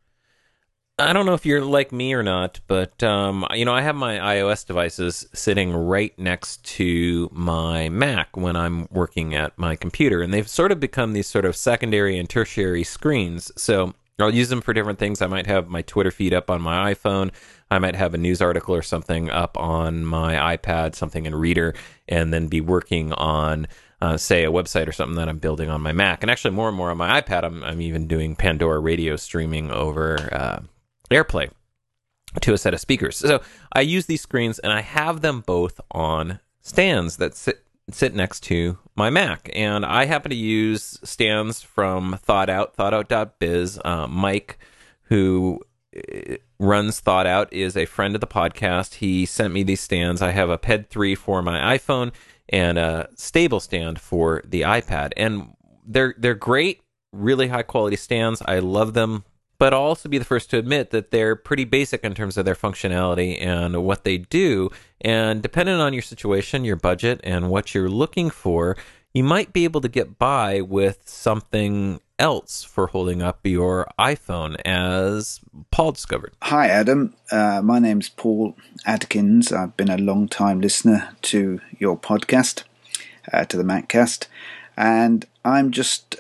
I don't know if you're like me or not, but I have my iOS devices sitting right next to my Mac when I'm working at my computer, and they've sort of become these sort of secondary and tertiary screens. So I'll use them for different things. I might have my Twitter feed up on my iPhone. I might have a news article or something up on my iPad, something in Reader, and then be working on say, a website or something that I'm building on my Mac. And actually, more and more on my iPad, I'm even doing Pandora radio streaming over AirPlay to a set of speakers. So I use these screens, and I have them both on stands that sit next to my Mac. And I happen to use stands from ThoughtOut.biz. Mike, who runs ThoughtOut, is a friend of the podcast. He sent me these stands. I have a PED 3 for my iPhone and a stable stand for the iPad. And they're great, really high quality stands. I love them. But I'll also be the first to admit that they're pretty basic in terms of their functionality and what they do. And depending on your situation, your budget, and what you're looking for, you might be able to get by with something else for holding up your iPhone, as Paul discovered. Hi, Adam. My name's Paul Adkins. I've been a long-time listener to your podcast, to the Maccast. And I'm just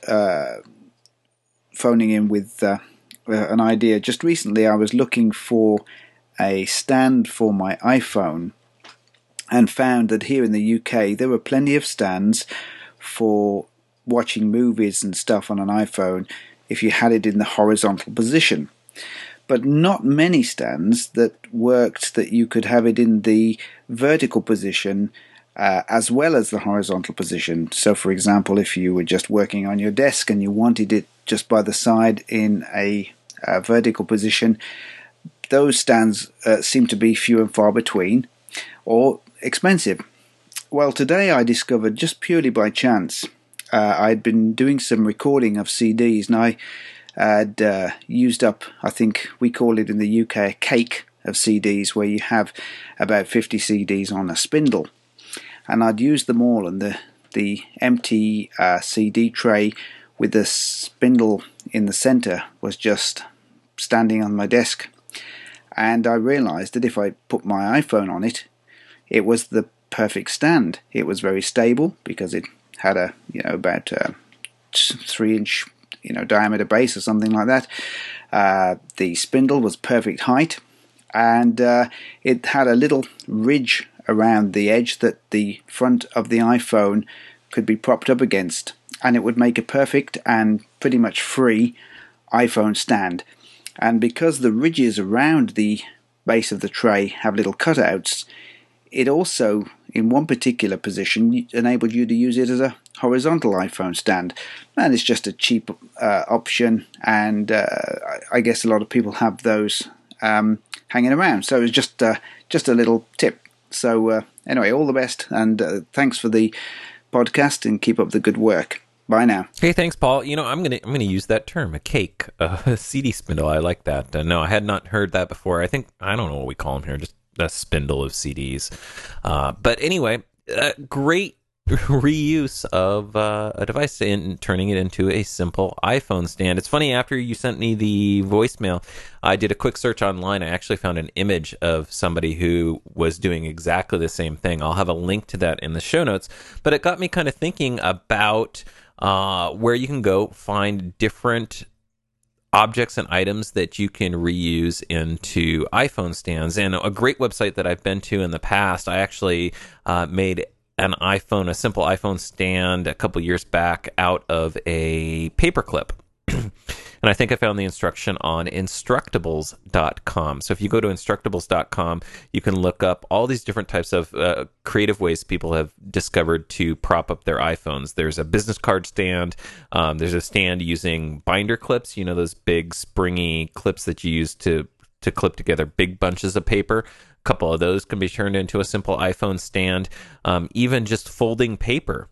phoning in with an idea. Just recently I was looking for a stand for my iPhone and found that here in the UK there were plenty of stands for watching movies and stuff on an iPhone if you had it in the horizontal position, but not many stands that worked that you could have it in the vertical position as well as the horizontal position. So for example, if you were just working on your desk and you wanted it just by the side in a vertical position, those stands seem to be few and far between or expensive. Well, today I discovered, just purely by chance, I'd been doing some recording of CDs, and I had used up, I think we call it in the UK, a cake of CDs, where you have about 50 CDs on a spindle. And I'd used them all, and the empty CD tray with the spindle in the center was just standing on my desk. And I realized that if I put my iPhone on it, it was the perfect stand. It was very stable because it had a about 3-inch diameter base or something like that. The spindle was perfect height, and it had a little ridge around the edge that the front of the iPhone could be propped up against, and it would make a perfect and pretty much free iPhone stand. And because the ridges around the base of the tray have little cutouts, it also, in one particular position, enabled you to use it as a horizontal iPhone stand. And it's just a cheap option, and I guess a lot of people have those hanging around. So it's just a little tip. So anyway, all the best, and thanks for the podcast, and keep up the good work. Bye now. Hey, thanks, Paul. I'm gonna use that term, a cake, a CD spindle. I like that. No, I had not heard that before. I don't know what we call them here, just a spindle of CDs. But anyway, great reuse of a device and turning it into a simple iPhone stand. It's funny, after you sent me the voicemail, I did a quick search online. I actually found an image of somebody who was doing exactly the same thing. I'll have a link to that in the show notes. But it got me kind of thinking about where you can go find different objects and items that you can reuse into iPhone stands. And a great website that I've been to in the past, I actually made a simple iPhone stand a couple years back out of a paperclip. And I think I found the instruction on Instructables.com. So if you go to Instructables.com, you can look up all these different types of creative ways people have discovered to prop up their iPhones. There's a business card stand. There's a stand using binder clips, those big springy clips that you use to clip together big bunches of paper. A couple of those can be turned into a simple iPhone stand. Even just folding paper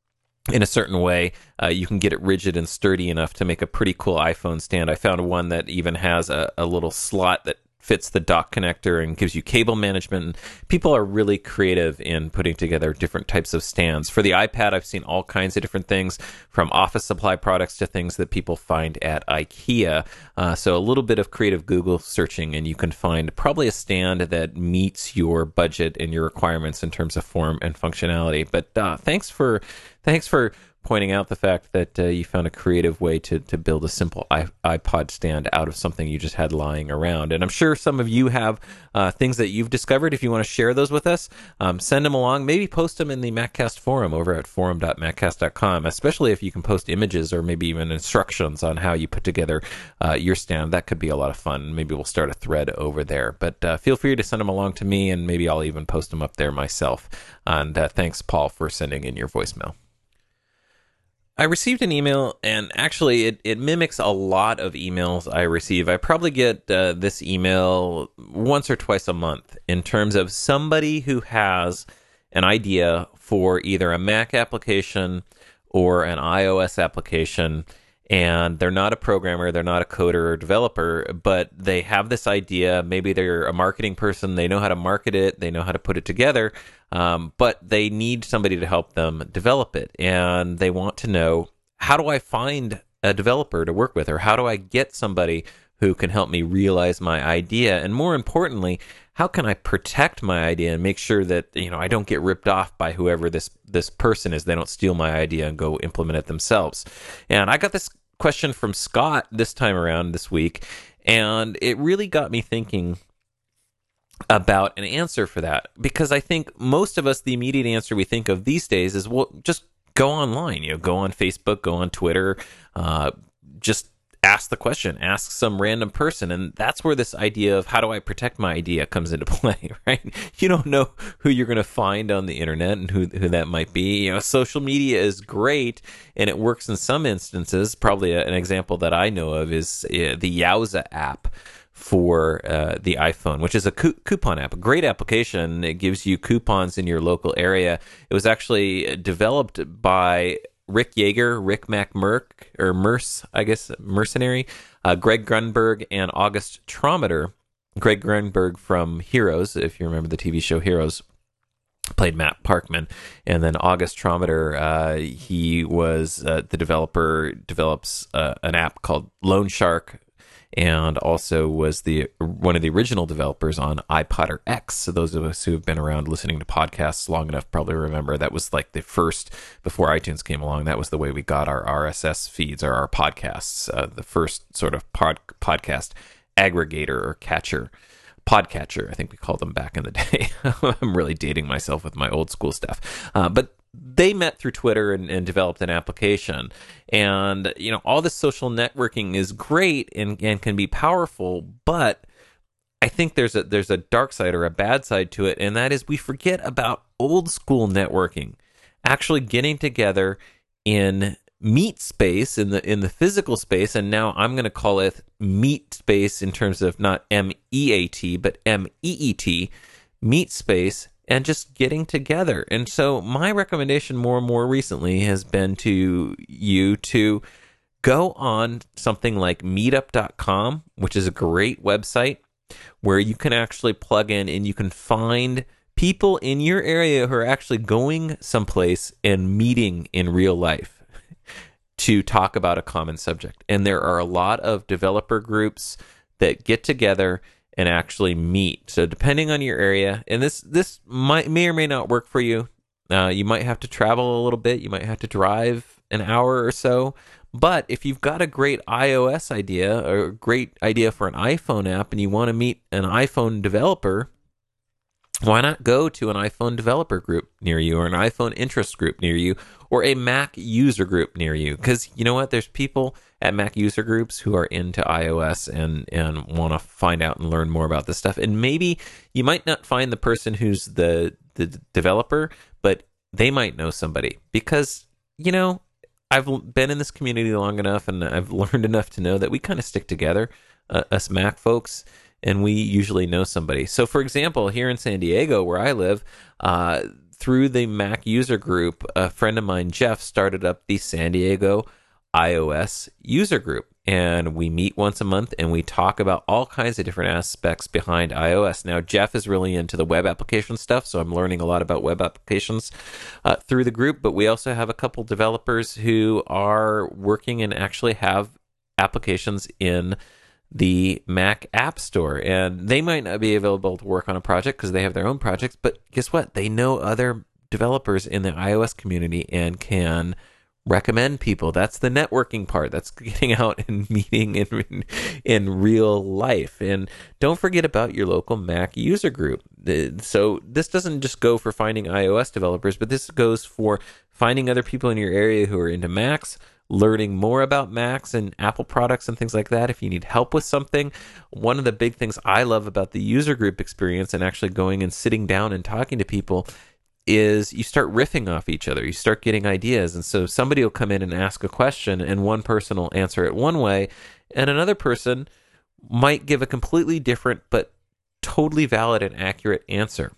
in a certain way, you can get it rigid and sturdy enough to make a pretty cool iPhone stand. I found one that even has a little slot that fits the dock connector and gives you cable management. And people are really creative in putting together different types of stands. For the iPad, I've seen all kinds of different things, from office supply products to things that people find at IKEA. So a little bit of creative Google searching, and you can find probably a stand that meets your budget and your requirements in terms of form and functionality. But thanks for pointing out the fact that you found a creative way to build a simple iPod stand out of something you just had lying around. And I'm sure some of you have things that you've discovered. If you want to share those with us, send them along. Maybe post them in the MacCast forum over at forum.maccast.com, especially if you can post images or maybe even instructions on how you put together your stand. That could be a lot of fun. Maybe we'll start a thread over there. But feel free to send them along to me, and maybe I'll even post them up there myself. And thanks, Paul, for sending in your voicemail. I received an email, and actually it mimics a lot of emails I receive. I probably get this email once or twice a month in terms of somebody who has an idea for either a Mac application or an iOS application, and they're not a programmer, they're not a coder or developer, but they have this idea. Maybe they're a marketing person, they know how to market it, they know how to put it together, but they need somebody to help them develop it. And they want to know, how do I find a developer to work with? Or how do I get somebody who can help me realize my idea? And more importantly, how can I protect my idea and make sure that, I don't get ripped off by whoever this person is? They don't steal my idea and go implement it themselves. And I got this question from Scott this time around this week, and it really got me thinking about an answer for that, because I think most of us, the immediate answer we think of these days is, well, just go online, go on Facebook, go on Twitter, just ask the question, ask some random person. And that's where this idea of how do I protect my idea comes into play, right? You don't know who you're going to find on the internet and who that might be. Social media is great and it works in some instances. Probably an example that I know of is the Yowza app for the iPhone, which is a coupon app, a great application. It gives you coupons in your local area. It was actually developed by Rick Yeager, Rick Merce, I guess, Mercenary, Greg Grunberg, and August Trometer. Greg Grunberg from Heroes, if you remember the TV show Heroes, played Matt Parkman. And then August Trometer, he was the developer, develops an app called Loan Shark, and also was one of the original developers on iPodder X. So those of us who have been around listening to podcasts long enough probably remember that was like the first, before iTunes came along, that was the way we got our RSS feeds or our podcasts, the first sort of podcast aggregator or catcher. Podcatcher, I think we called them back in the day. I'm really dating myself with my old school stuff. But they met through Twitter and developed an application. And, all this social networking is great and can be powerful, but I think there's a dark side or a bad side to it, and that is we forget about old school networking, actually getting together in meet space, in the physical space, and now I'm going to call it meet space in terms of not MEAT, but MEET, meet space, and just getting together. And so my recommendation more and more recently has been to you to go on something like meetup.com, which is a great website where you can actually plug in and you can find people in your area who are actually going someplace and meeting in real life to talk about a common subject. And there are a lot of developer groups that get together and actually meet. So depending on your area, and this may or may not work for you. You might have to travel a little bit. You might have to drive an hour or so. But if you've got a great iOS idea or a great idea for an iPhone app and you want to meet an iPhone developer, why not go to an iPhone developer group near you or an iPhone interest group near you or a Mac user group near you? Because you know what? There's people at Mac user groups who are into iOS and want to find out and learn more about this stuff. And maybe you might not find the person who's the developer, but they might know somebody. Because, I've been in this community long enough and I've learned enough to know that we kind of stick together, us Mac folks, and we usually know somebody. So, for example, here in San Diego, where I live, through the Mac user group, a friend of mine, Jeff, started up the San Diego iOS user group. And we meet once a month and we talk about all kinds of different aspects behind iOS. Now, Jeff is really into the web application stuff, so I'm learning a lot about web applications through the group. But we also have a couple developers who are working and actually have applications in the Mac App Store. And they might not be available to work on a project because they have their own projects. But guess what? They know other developers in the iOS community and can recommend people. That's the networking part. That's getting out and meeting in real life. And don't forget about your local Mac user group. So this doesn't just go for finding iOS developers, but this goes for finding other people in your area who are into Macs, learning more about Macs and Apple products and things like that. If you need help with something, one of the big things I love about the user group experience and actually going and sitting down and talking to people is you start riffing off each other. You start getting ideas. And so somebody will come in and ask a question, and one person will answer it one way, and another person might give a completely different but totally valid and accurate answer.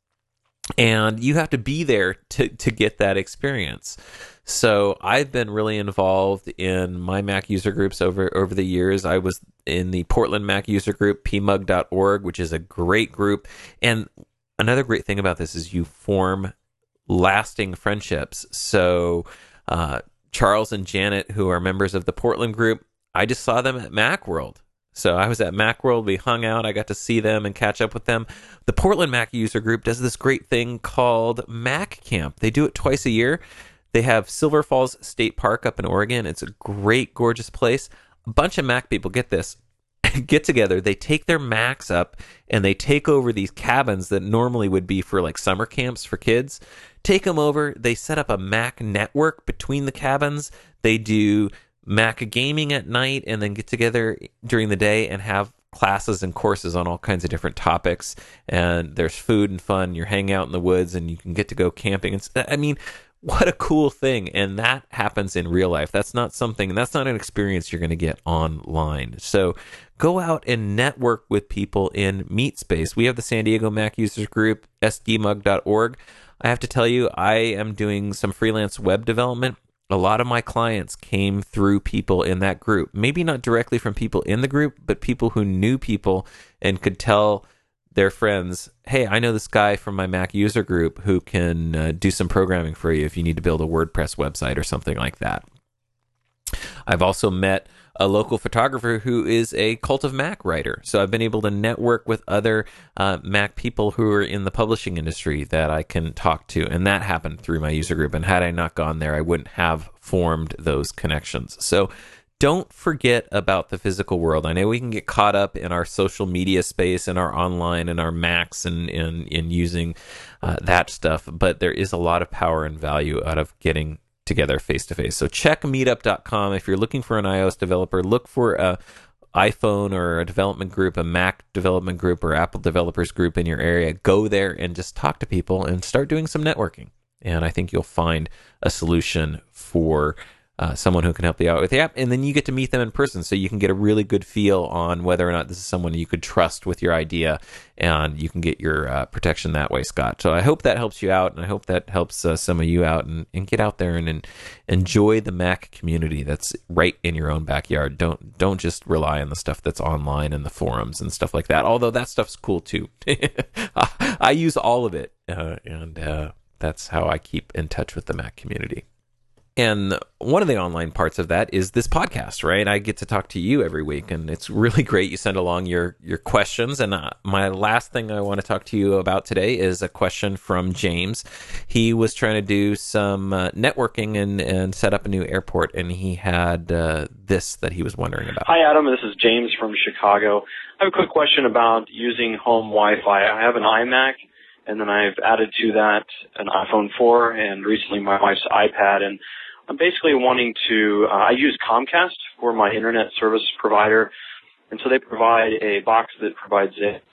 And you have to be there to get that experience. So I've been really involved in my Mac user groups over the years. I was in the Portland Mac user group, pmug.org, which is a great group. And another great thing about this is you form lasting friendships. So Charles and Janet, who are members of the Portland group, I just saw them at Macworld. So I was at Macworld, we hung out, I got to see them and catch up with them. The Portland Mac user group does this great thing called Mac Camp. They do it twice a year. They have Silver Falls State Park up in Oregon. It's a great, gorgeous place. A bunch of Mac people, get this, get together. They take their Macs up and they take over these cabins that normally would be for like summer camps for kids. Take them over. They set up a Mac network between the cabins. They do Mac gaming at night and then get together during the day and have classes and courses on all kinds of different topics. And there's food and fun. You're hanging out in the woods and you can get to go camping. I mean, what a cool thing. And that happens in real life. That's not an experience you're going to get online. So go out and network with people in MeetSpace. We have the San Diego Mac Users Group, sdmug.org. I have to tell you, I am doing some freelance web development. A lot of my clients came through people in that group. Maybe not directly from people in the group, but people who knew people and could tell their friends, hey, I know this guy from my Mac user group who can do some programming for you if you need to build a WordPress website or something like that. I've also met a local photographer who is a Cult of Mac writer. So I've been able to network with other Mac people who are in the publishing industry that I can talk to. And that happened through my user group. And had I not gone there, I wouldn't have formed those connections. So don't forget about the physical world. I know we can get caught up in our social media space and our online and our Macs and in using that stuff. But there is a lot of power and value out of getting together face-to-face. So check meetup.com. If you're looking for an iOS developer, look for a iPhone or a development group, a Mac development group or Apple developers group in your area. Go there and just talk to people and start doing some networking. And I think you'll find a solution for someone who can help you out with the app, and then you get to meet them in person, so you can get a really good feel on whether or not this is someone you could trust with your idea, and you can get your protection that way, Scott. So I hope that helps you out, and I hope that helps some of you out, and get out there and enjoy the Mac community that's right in your own backyard. Don't just rely on the stuff that's online and the forums and stuff like that, although that stuff's cool too. I use all of it, and that's how I keep in touch with the Mac community. And one of the online parts of that is this podcast, right? I get to talk to you every week, and it's really great. You send along your questions. And my last thing I want to talk to you about today is a question from James. He was trying to do some networking and set up a new airport, and he had this that he was wondering about. Hi, Adam. This is James from Chicago. I have a quick question about using home Wi-Fi. I have an iMac, and then I've added to that an iPhone 4 and recently my wife's iPad. And I'm basically wanting to, I use Comcast for my internet service provider. And so they provide a box that provides a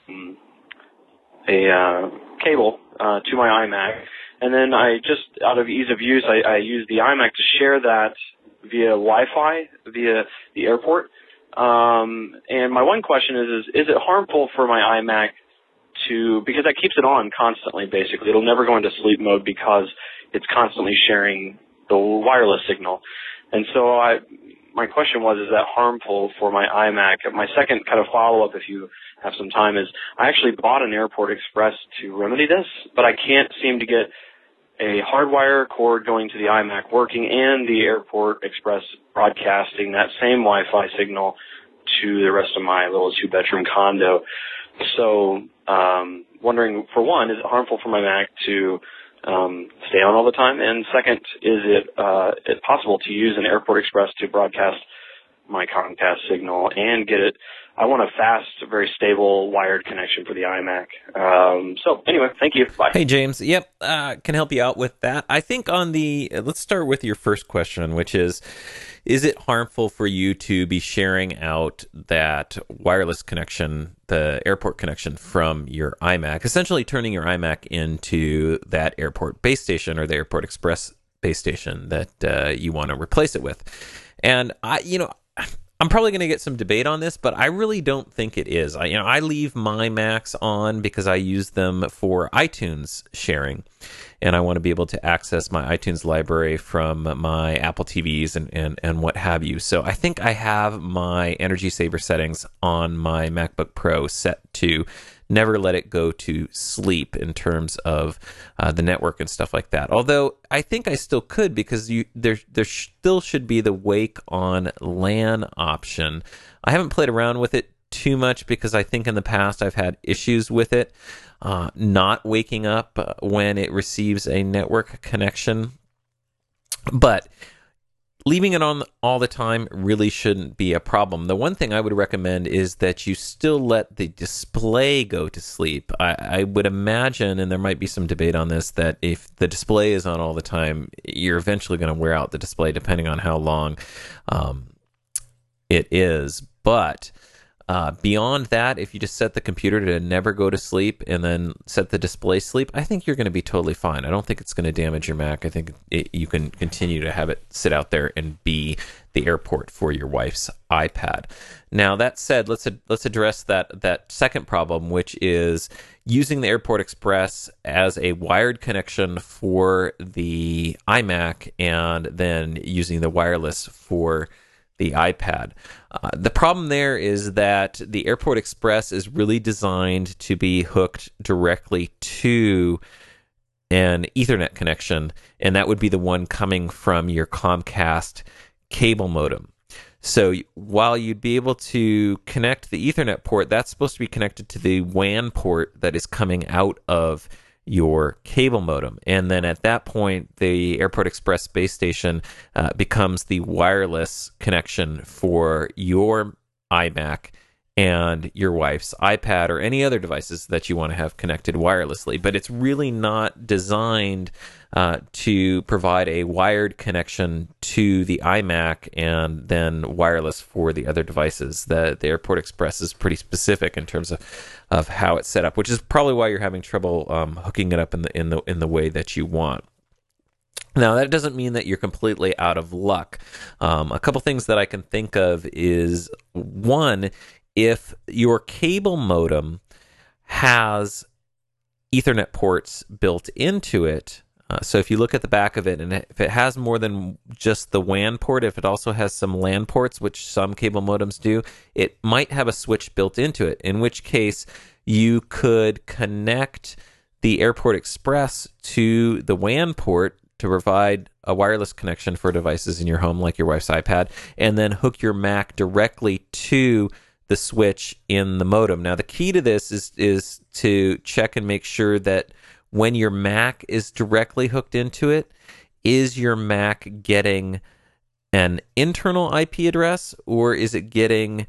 cable to my iMac. And then I just, out of ease of use, I use the iMac to share that via Wi-Fi, via the airport. And my one question is it harmful for my iMac because that keeps it on constantly, basically. It'll never go into sleep mode because it's constantly sharing the wireless signal. And so my question was, is that harmful for my iMac? My second kind of follow-up, if you have some time, is I actually bought an Airport Express to remedy this, but I can't seem to get a hardwire cord going to the iMac working and the Airport Express broadcasting that same Wi-Fi signal to the rest of my little two-bedroom condo. So wondering, for one, is it harmful for my Mac to stay on all the time? And second, is it possible to use an Airport Express to broadcast my Comcast signal and get it? I want a fast, very stable wired connection for the iMac. So anyway, thank you. Bye. Hey, James. Yep, can help you out with that. I think let's start with your first question, which is it harmful for you to be sharing out that wireless connection, the airport connection from your iMac, essentially turning your iMac into that airport base station or the Airport Express base station that you want to replace it with? And I'm probably going to get some debate on this, but I really don't think it is. I leave my Macs on because I use them for iTunes sharing, and I want to be able to access my iTunes library from my Apple TVs and what have you. So I think I have my Energy Saver settings on my MacBook Pro set to never let it go to sleep in terms of the network and stuff like that. Although I think I still could, because there still should be the wake on LAN option. I haven't played around with it too much because I think in the past I've had issues with it not waking up when it receives a network connection. But leaving it on all the time really shouldn't be a problem. The one thing I would recommend is that you still let the display go to sleep. I would imagine, and there might be some debate on this, that if the display is on all the time, you're eventually going to wear out the display depending on how long it is. But beyond that, if you just set the computer to never go to sleep and then set the display sleep, I think you're going to be totally fine. I don't think it's going to damage your Mac. I think you can continue to have it sit out there and be the airport for your wife's iPad. Now, that said, let's address that second problem, which is using the Airport Express as a wired connection for the iMac and then using the wireless for the iPad. The problem there is that the Airport Express is really designed to be hooked directly to an Ethernet connection, and that would be the one coming from your Comcast cable modem. So while you'd be able to connect the Ethernet port, that's supposed to be connected to the WAN port that is coming out of your cable modem. And then at that point, the Airport Express base station becomes the wireless connection for your iMac and your wife's iPad or any other devices that you want to have connected wirelessly. But it's really not designed to provide a wired connection to the iMac and then wireless for the other devices. The Airport Express is pretty specific in terms of how it's set up, which is probably why you're having trouble hooking it up in the way that you want. Now, that doesn't mean that you're completely out of luck. A couple things that I can think of is, one, if your cable modem has Ethernet ports built into it, so if you look at the back of it, and if it has more than just the WAN port, if it also has some LAN ports, which some cable modems do, it might have a switch built into it, in which case you could connect the Airport Express to the WAN port to provide a wireless connection for devices in your home, like your wife's iPad, and then hook your Mac directly to the switch in the modem. Now, the key to this is to check and make sure that when your Mac is directly hooked into it, is your Mac getting an internal IP address, or is it getting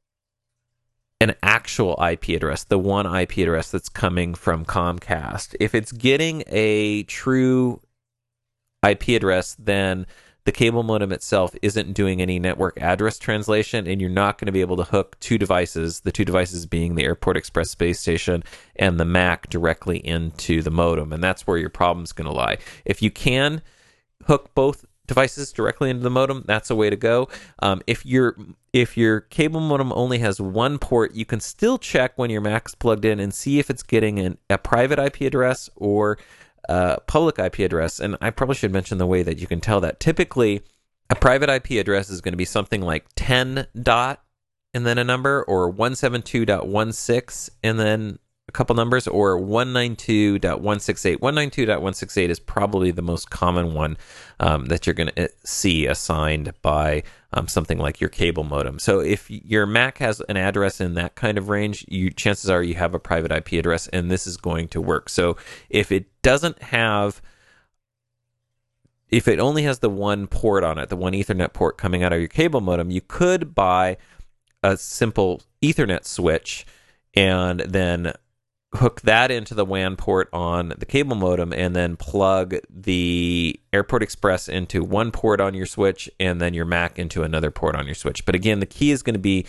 an actual IP address, the one IP address that's coming from Comcast? If it's getting a true IP address, then the cable modem itself isn't doing any network address translation, and you're not going to be able to hook two devices, the two devices being the Airport Express space station and the Mac, directly into the modem, and that's where your problem's going to lie. If you can hook both devices directly into the modem, that's a way to go. If your cable modem only has one port, you can still check when your Mac's plugged in and see if it's getting a private IP address or public IP address. And I probably should mention the way that you can tell that. Typically, a private IP address is going to be something like 10 dot and then a number, or 172.16 and then a couple numbers, or 192.168. 192.168 is probably the most common one that you're going to see assigned by something like your cable modem. So if your Mac has an address in that kind of range, chances are you have a private IP address, and this is going to work. So if it only has the one port on it, the one Ethernet port coming out of your cable modem, you could buy a simple Ethernet switch and then hook that into the WAN port on the cable modem, and then plug the Airport Express into one port on your switch and then your Mac into another port on your switch. But again, the key is going to be,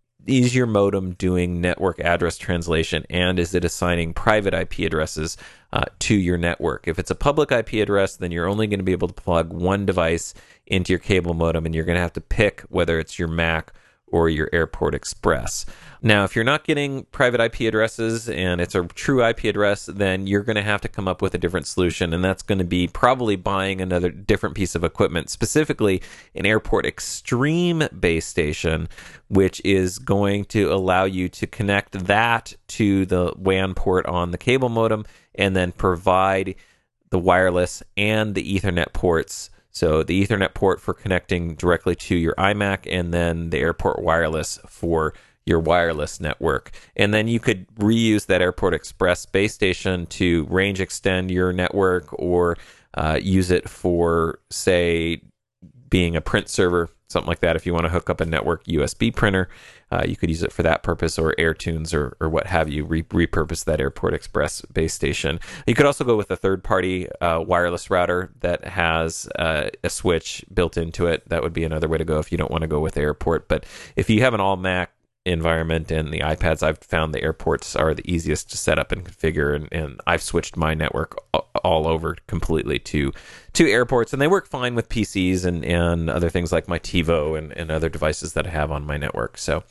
is your modem doing network address translation, and is it assigning private IP addresses to your network? If it's a public IP address, then you're only going to be able to plug one device into your cable modem, and you're going to have to pick whether it's your Mac or your Airport Express. Now, if you're not getting private IP addresses and it's a true IP address, then you're going to have to come up with a different solution, and that's going to be probably buying another different piece of equipment, specifically an Airport Extreme base station, which is going to allow you to connect that to the WAN port on the cable modem and then provide the wireless and the Ethernet ports. So the Ethernet port for connecting directly to your iMac, and then the Airport Wireless for your wireless network. And then you could reuse that Airport Express base station to range extend your network, or use it for, say, being a print server, something like that. If you want to hook up a network USB printer, you could use it for that purpose, or AirTunes, or what have you, repurpose that Airport Express base station. You could also go with a third-party wireless router that has a switch built into it. That would be another way to go if you don't want to go with Airport. But if you have an all-Mac environment and the iPads, I've found the Airports are the easiest to set up and configure, and I've switched my network all over completely to Airports, and they work fine with PCs and other things like my TiVo and other devices that I have on my network. So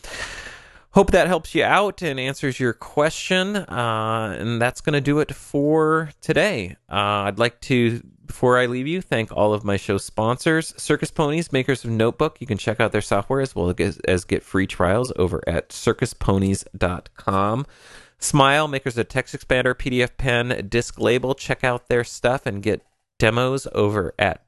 hope that helps you out and answers your question, and that's going to do it for today. I'd like to, before I leave you, thank all of my show sponsors. Circus Ponies, makers of Notebook. You can check out their software as well as get free trials over at circusponies.com. Smile, makers of Text Expander, PDF Pen, Disc Label. Check out their stuff and get demos over at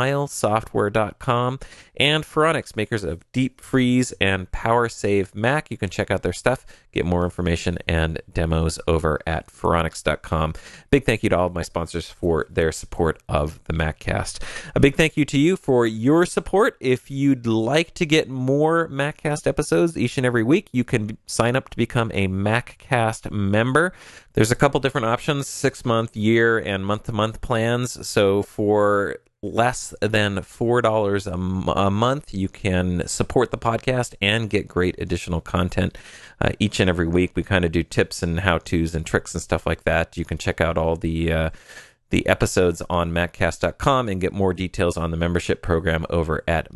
smilesoftware.com. And Phoronix, makers of Deep Freeze and Power Save Mac. You can check out their stuff, get more information and demos over at phoronix.com. Big thank you to all of my sponsors for their support of the MacCast. A big thank you to you for your support. If you'd like to get more MacCast episodes each and every week, you can sign up to become a MacCast member. There's a couple different options, 6-month, year, and month-to-month plans. So for less than $4 a month, you can support the podcast and get great additional content each and every week. We kind of do tips and how-tos and tricks and stuff like that. You can check out all the episodes on maccast.com and get more details on the membership program over at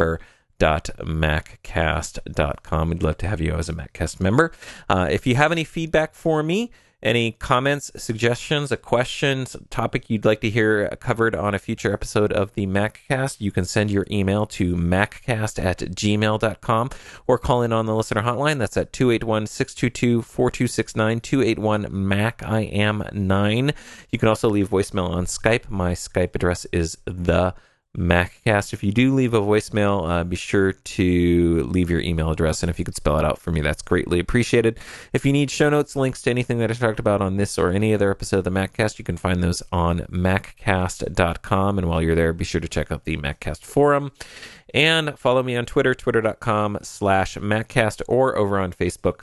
member.maccast.com. We'd love to have you as a MacCast member. If you have any feedback for me, any comments, suggestions, a question, topic you'd like to hear covered on a future episode of the MacCast, you can send your email to maccast@gmail.com or call in on the listener hotline. That's at 281-622-4269, 281-MAC-I-AM-9. You can also leave voicemail on Skype. My Skype address is the MacCast. If you do leave a voicemail, be sure to leave your email address, and if you could spell it out for me, that's greatly appreciated. If you need show notes, links to anything that I talked about on this or any other episode of the MacCast, you can find those on maccast.com, and while you're there, be sure to check out the MacCast forum, and follow me on Twitter, twitter.com/MacCast, or over on Facebook,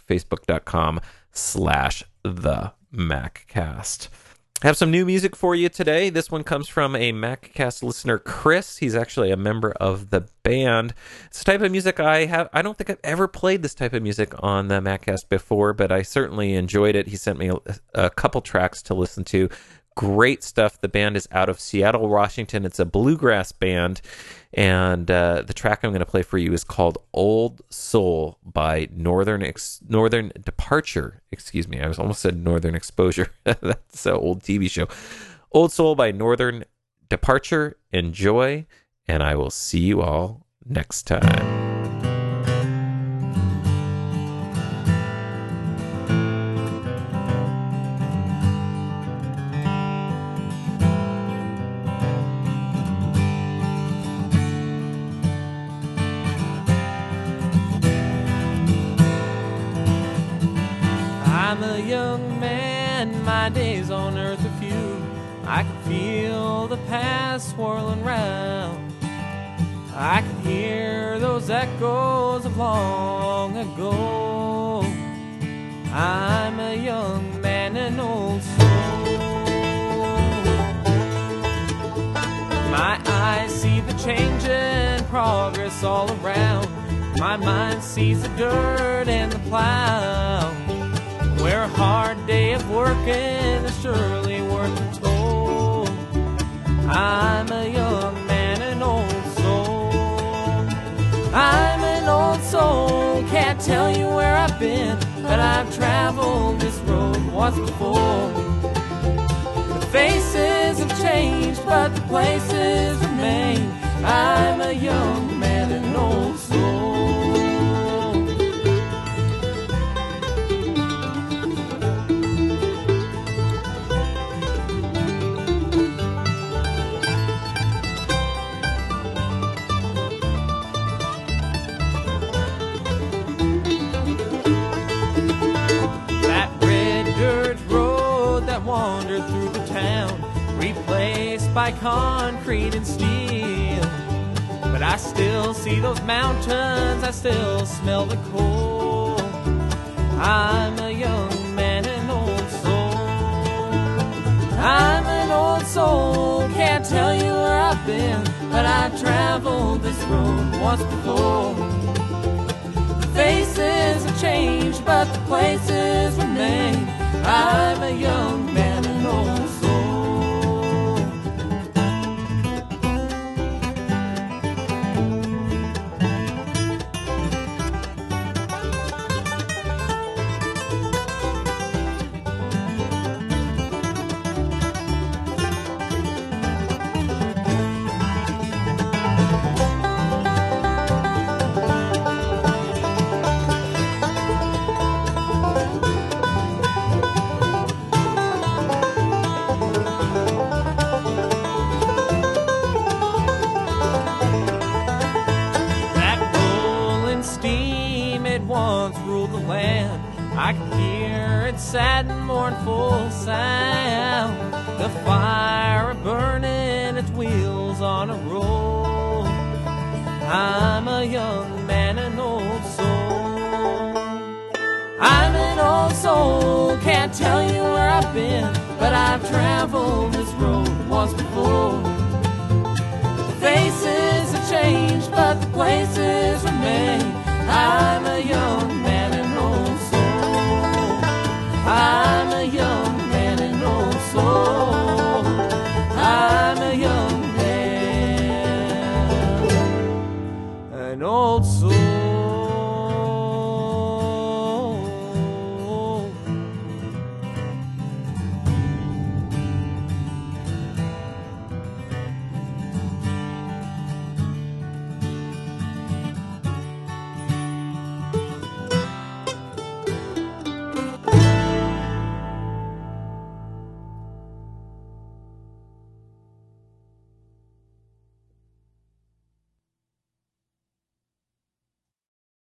facebook.com/the-MacCast. I have some new music for you today. This one comes from a MacCast listener, Chris. He's actually a member of the band. It's a type of music I don't think I've ever played this type of music on the MacCast before, but I certainly enjoyed it. He sent me a couple tracks to listen to. Great stuff. The band is out of Seattle, Washington. It's a bluegrass band, and the track I'm going to play for you is called Old Soul by Northern Departure. Excuse me, I almost said Northern Exposure. That's an old TV show. Old Soul by Northern Departure. Enjoy, and I will see you all next time. young man, my days on earth are few. I can feel the past swirling round. I can hear those echoes of long ago. I'm a young man, an old soul. My eyes see the change and progress all around. My mind sees the dirt and the plow, where a hard day of working is surely worth the toll. I'm a young man, an old soul. I'm an old soul, can't tell you where I've been, but I've traveled this road once before. The faces have changed, but the places remain. I'm a young man, an old soul. Wandered through the town, replaced by concrete and steel. But I still see those mountains, I still smell the coal. I'm a young man, an old soul. I'm an old soul, can't tell you where I've been, but I've traveled this road once before. The faces have changed, but the places remain. I'm a young man, an old soul. Once ruled the land. I can hear its sad and mournful sound. The fire burning its wheels on a roll. I'm a young man, an old soul. I'm an old soul, can't tell you where I've been, but I've traveled this road once before. The faces have changed, but the places remain. I'm a young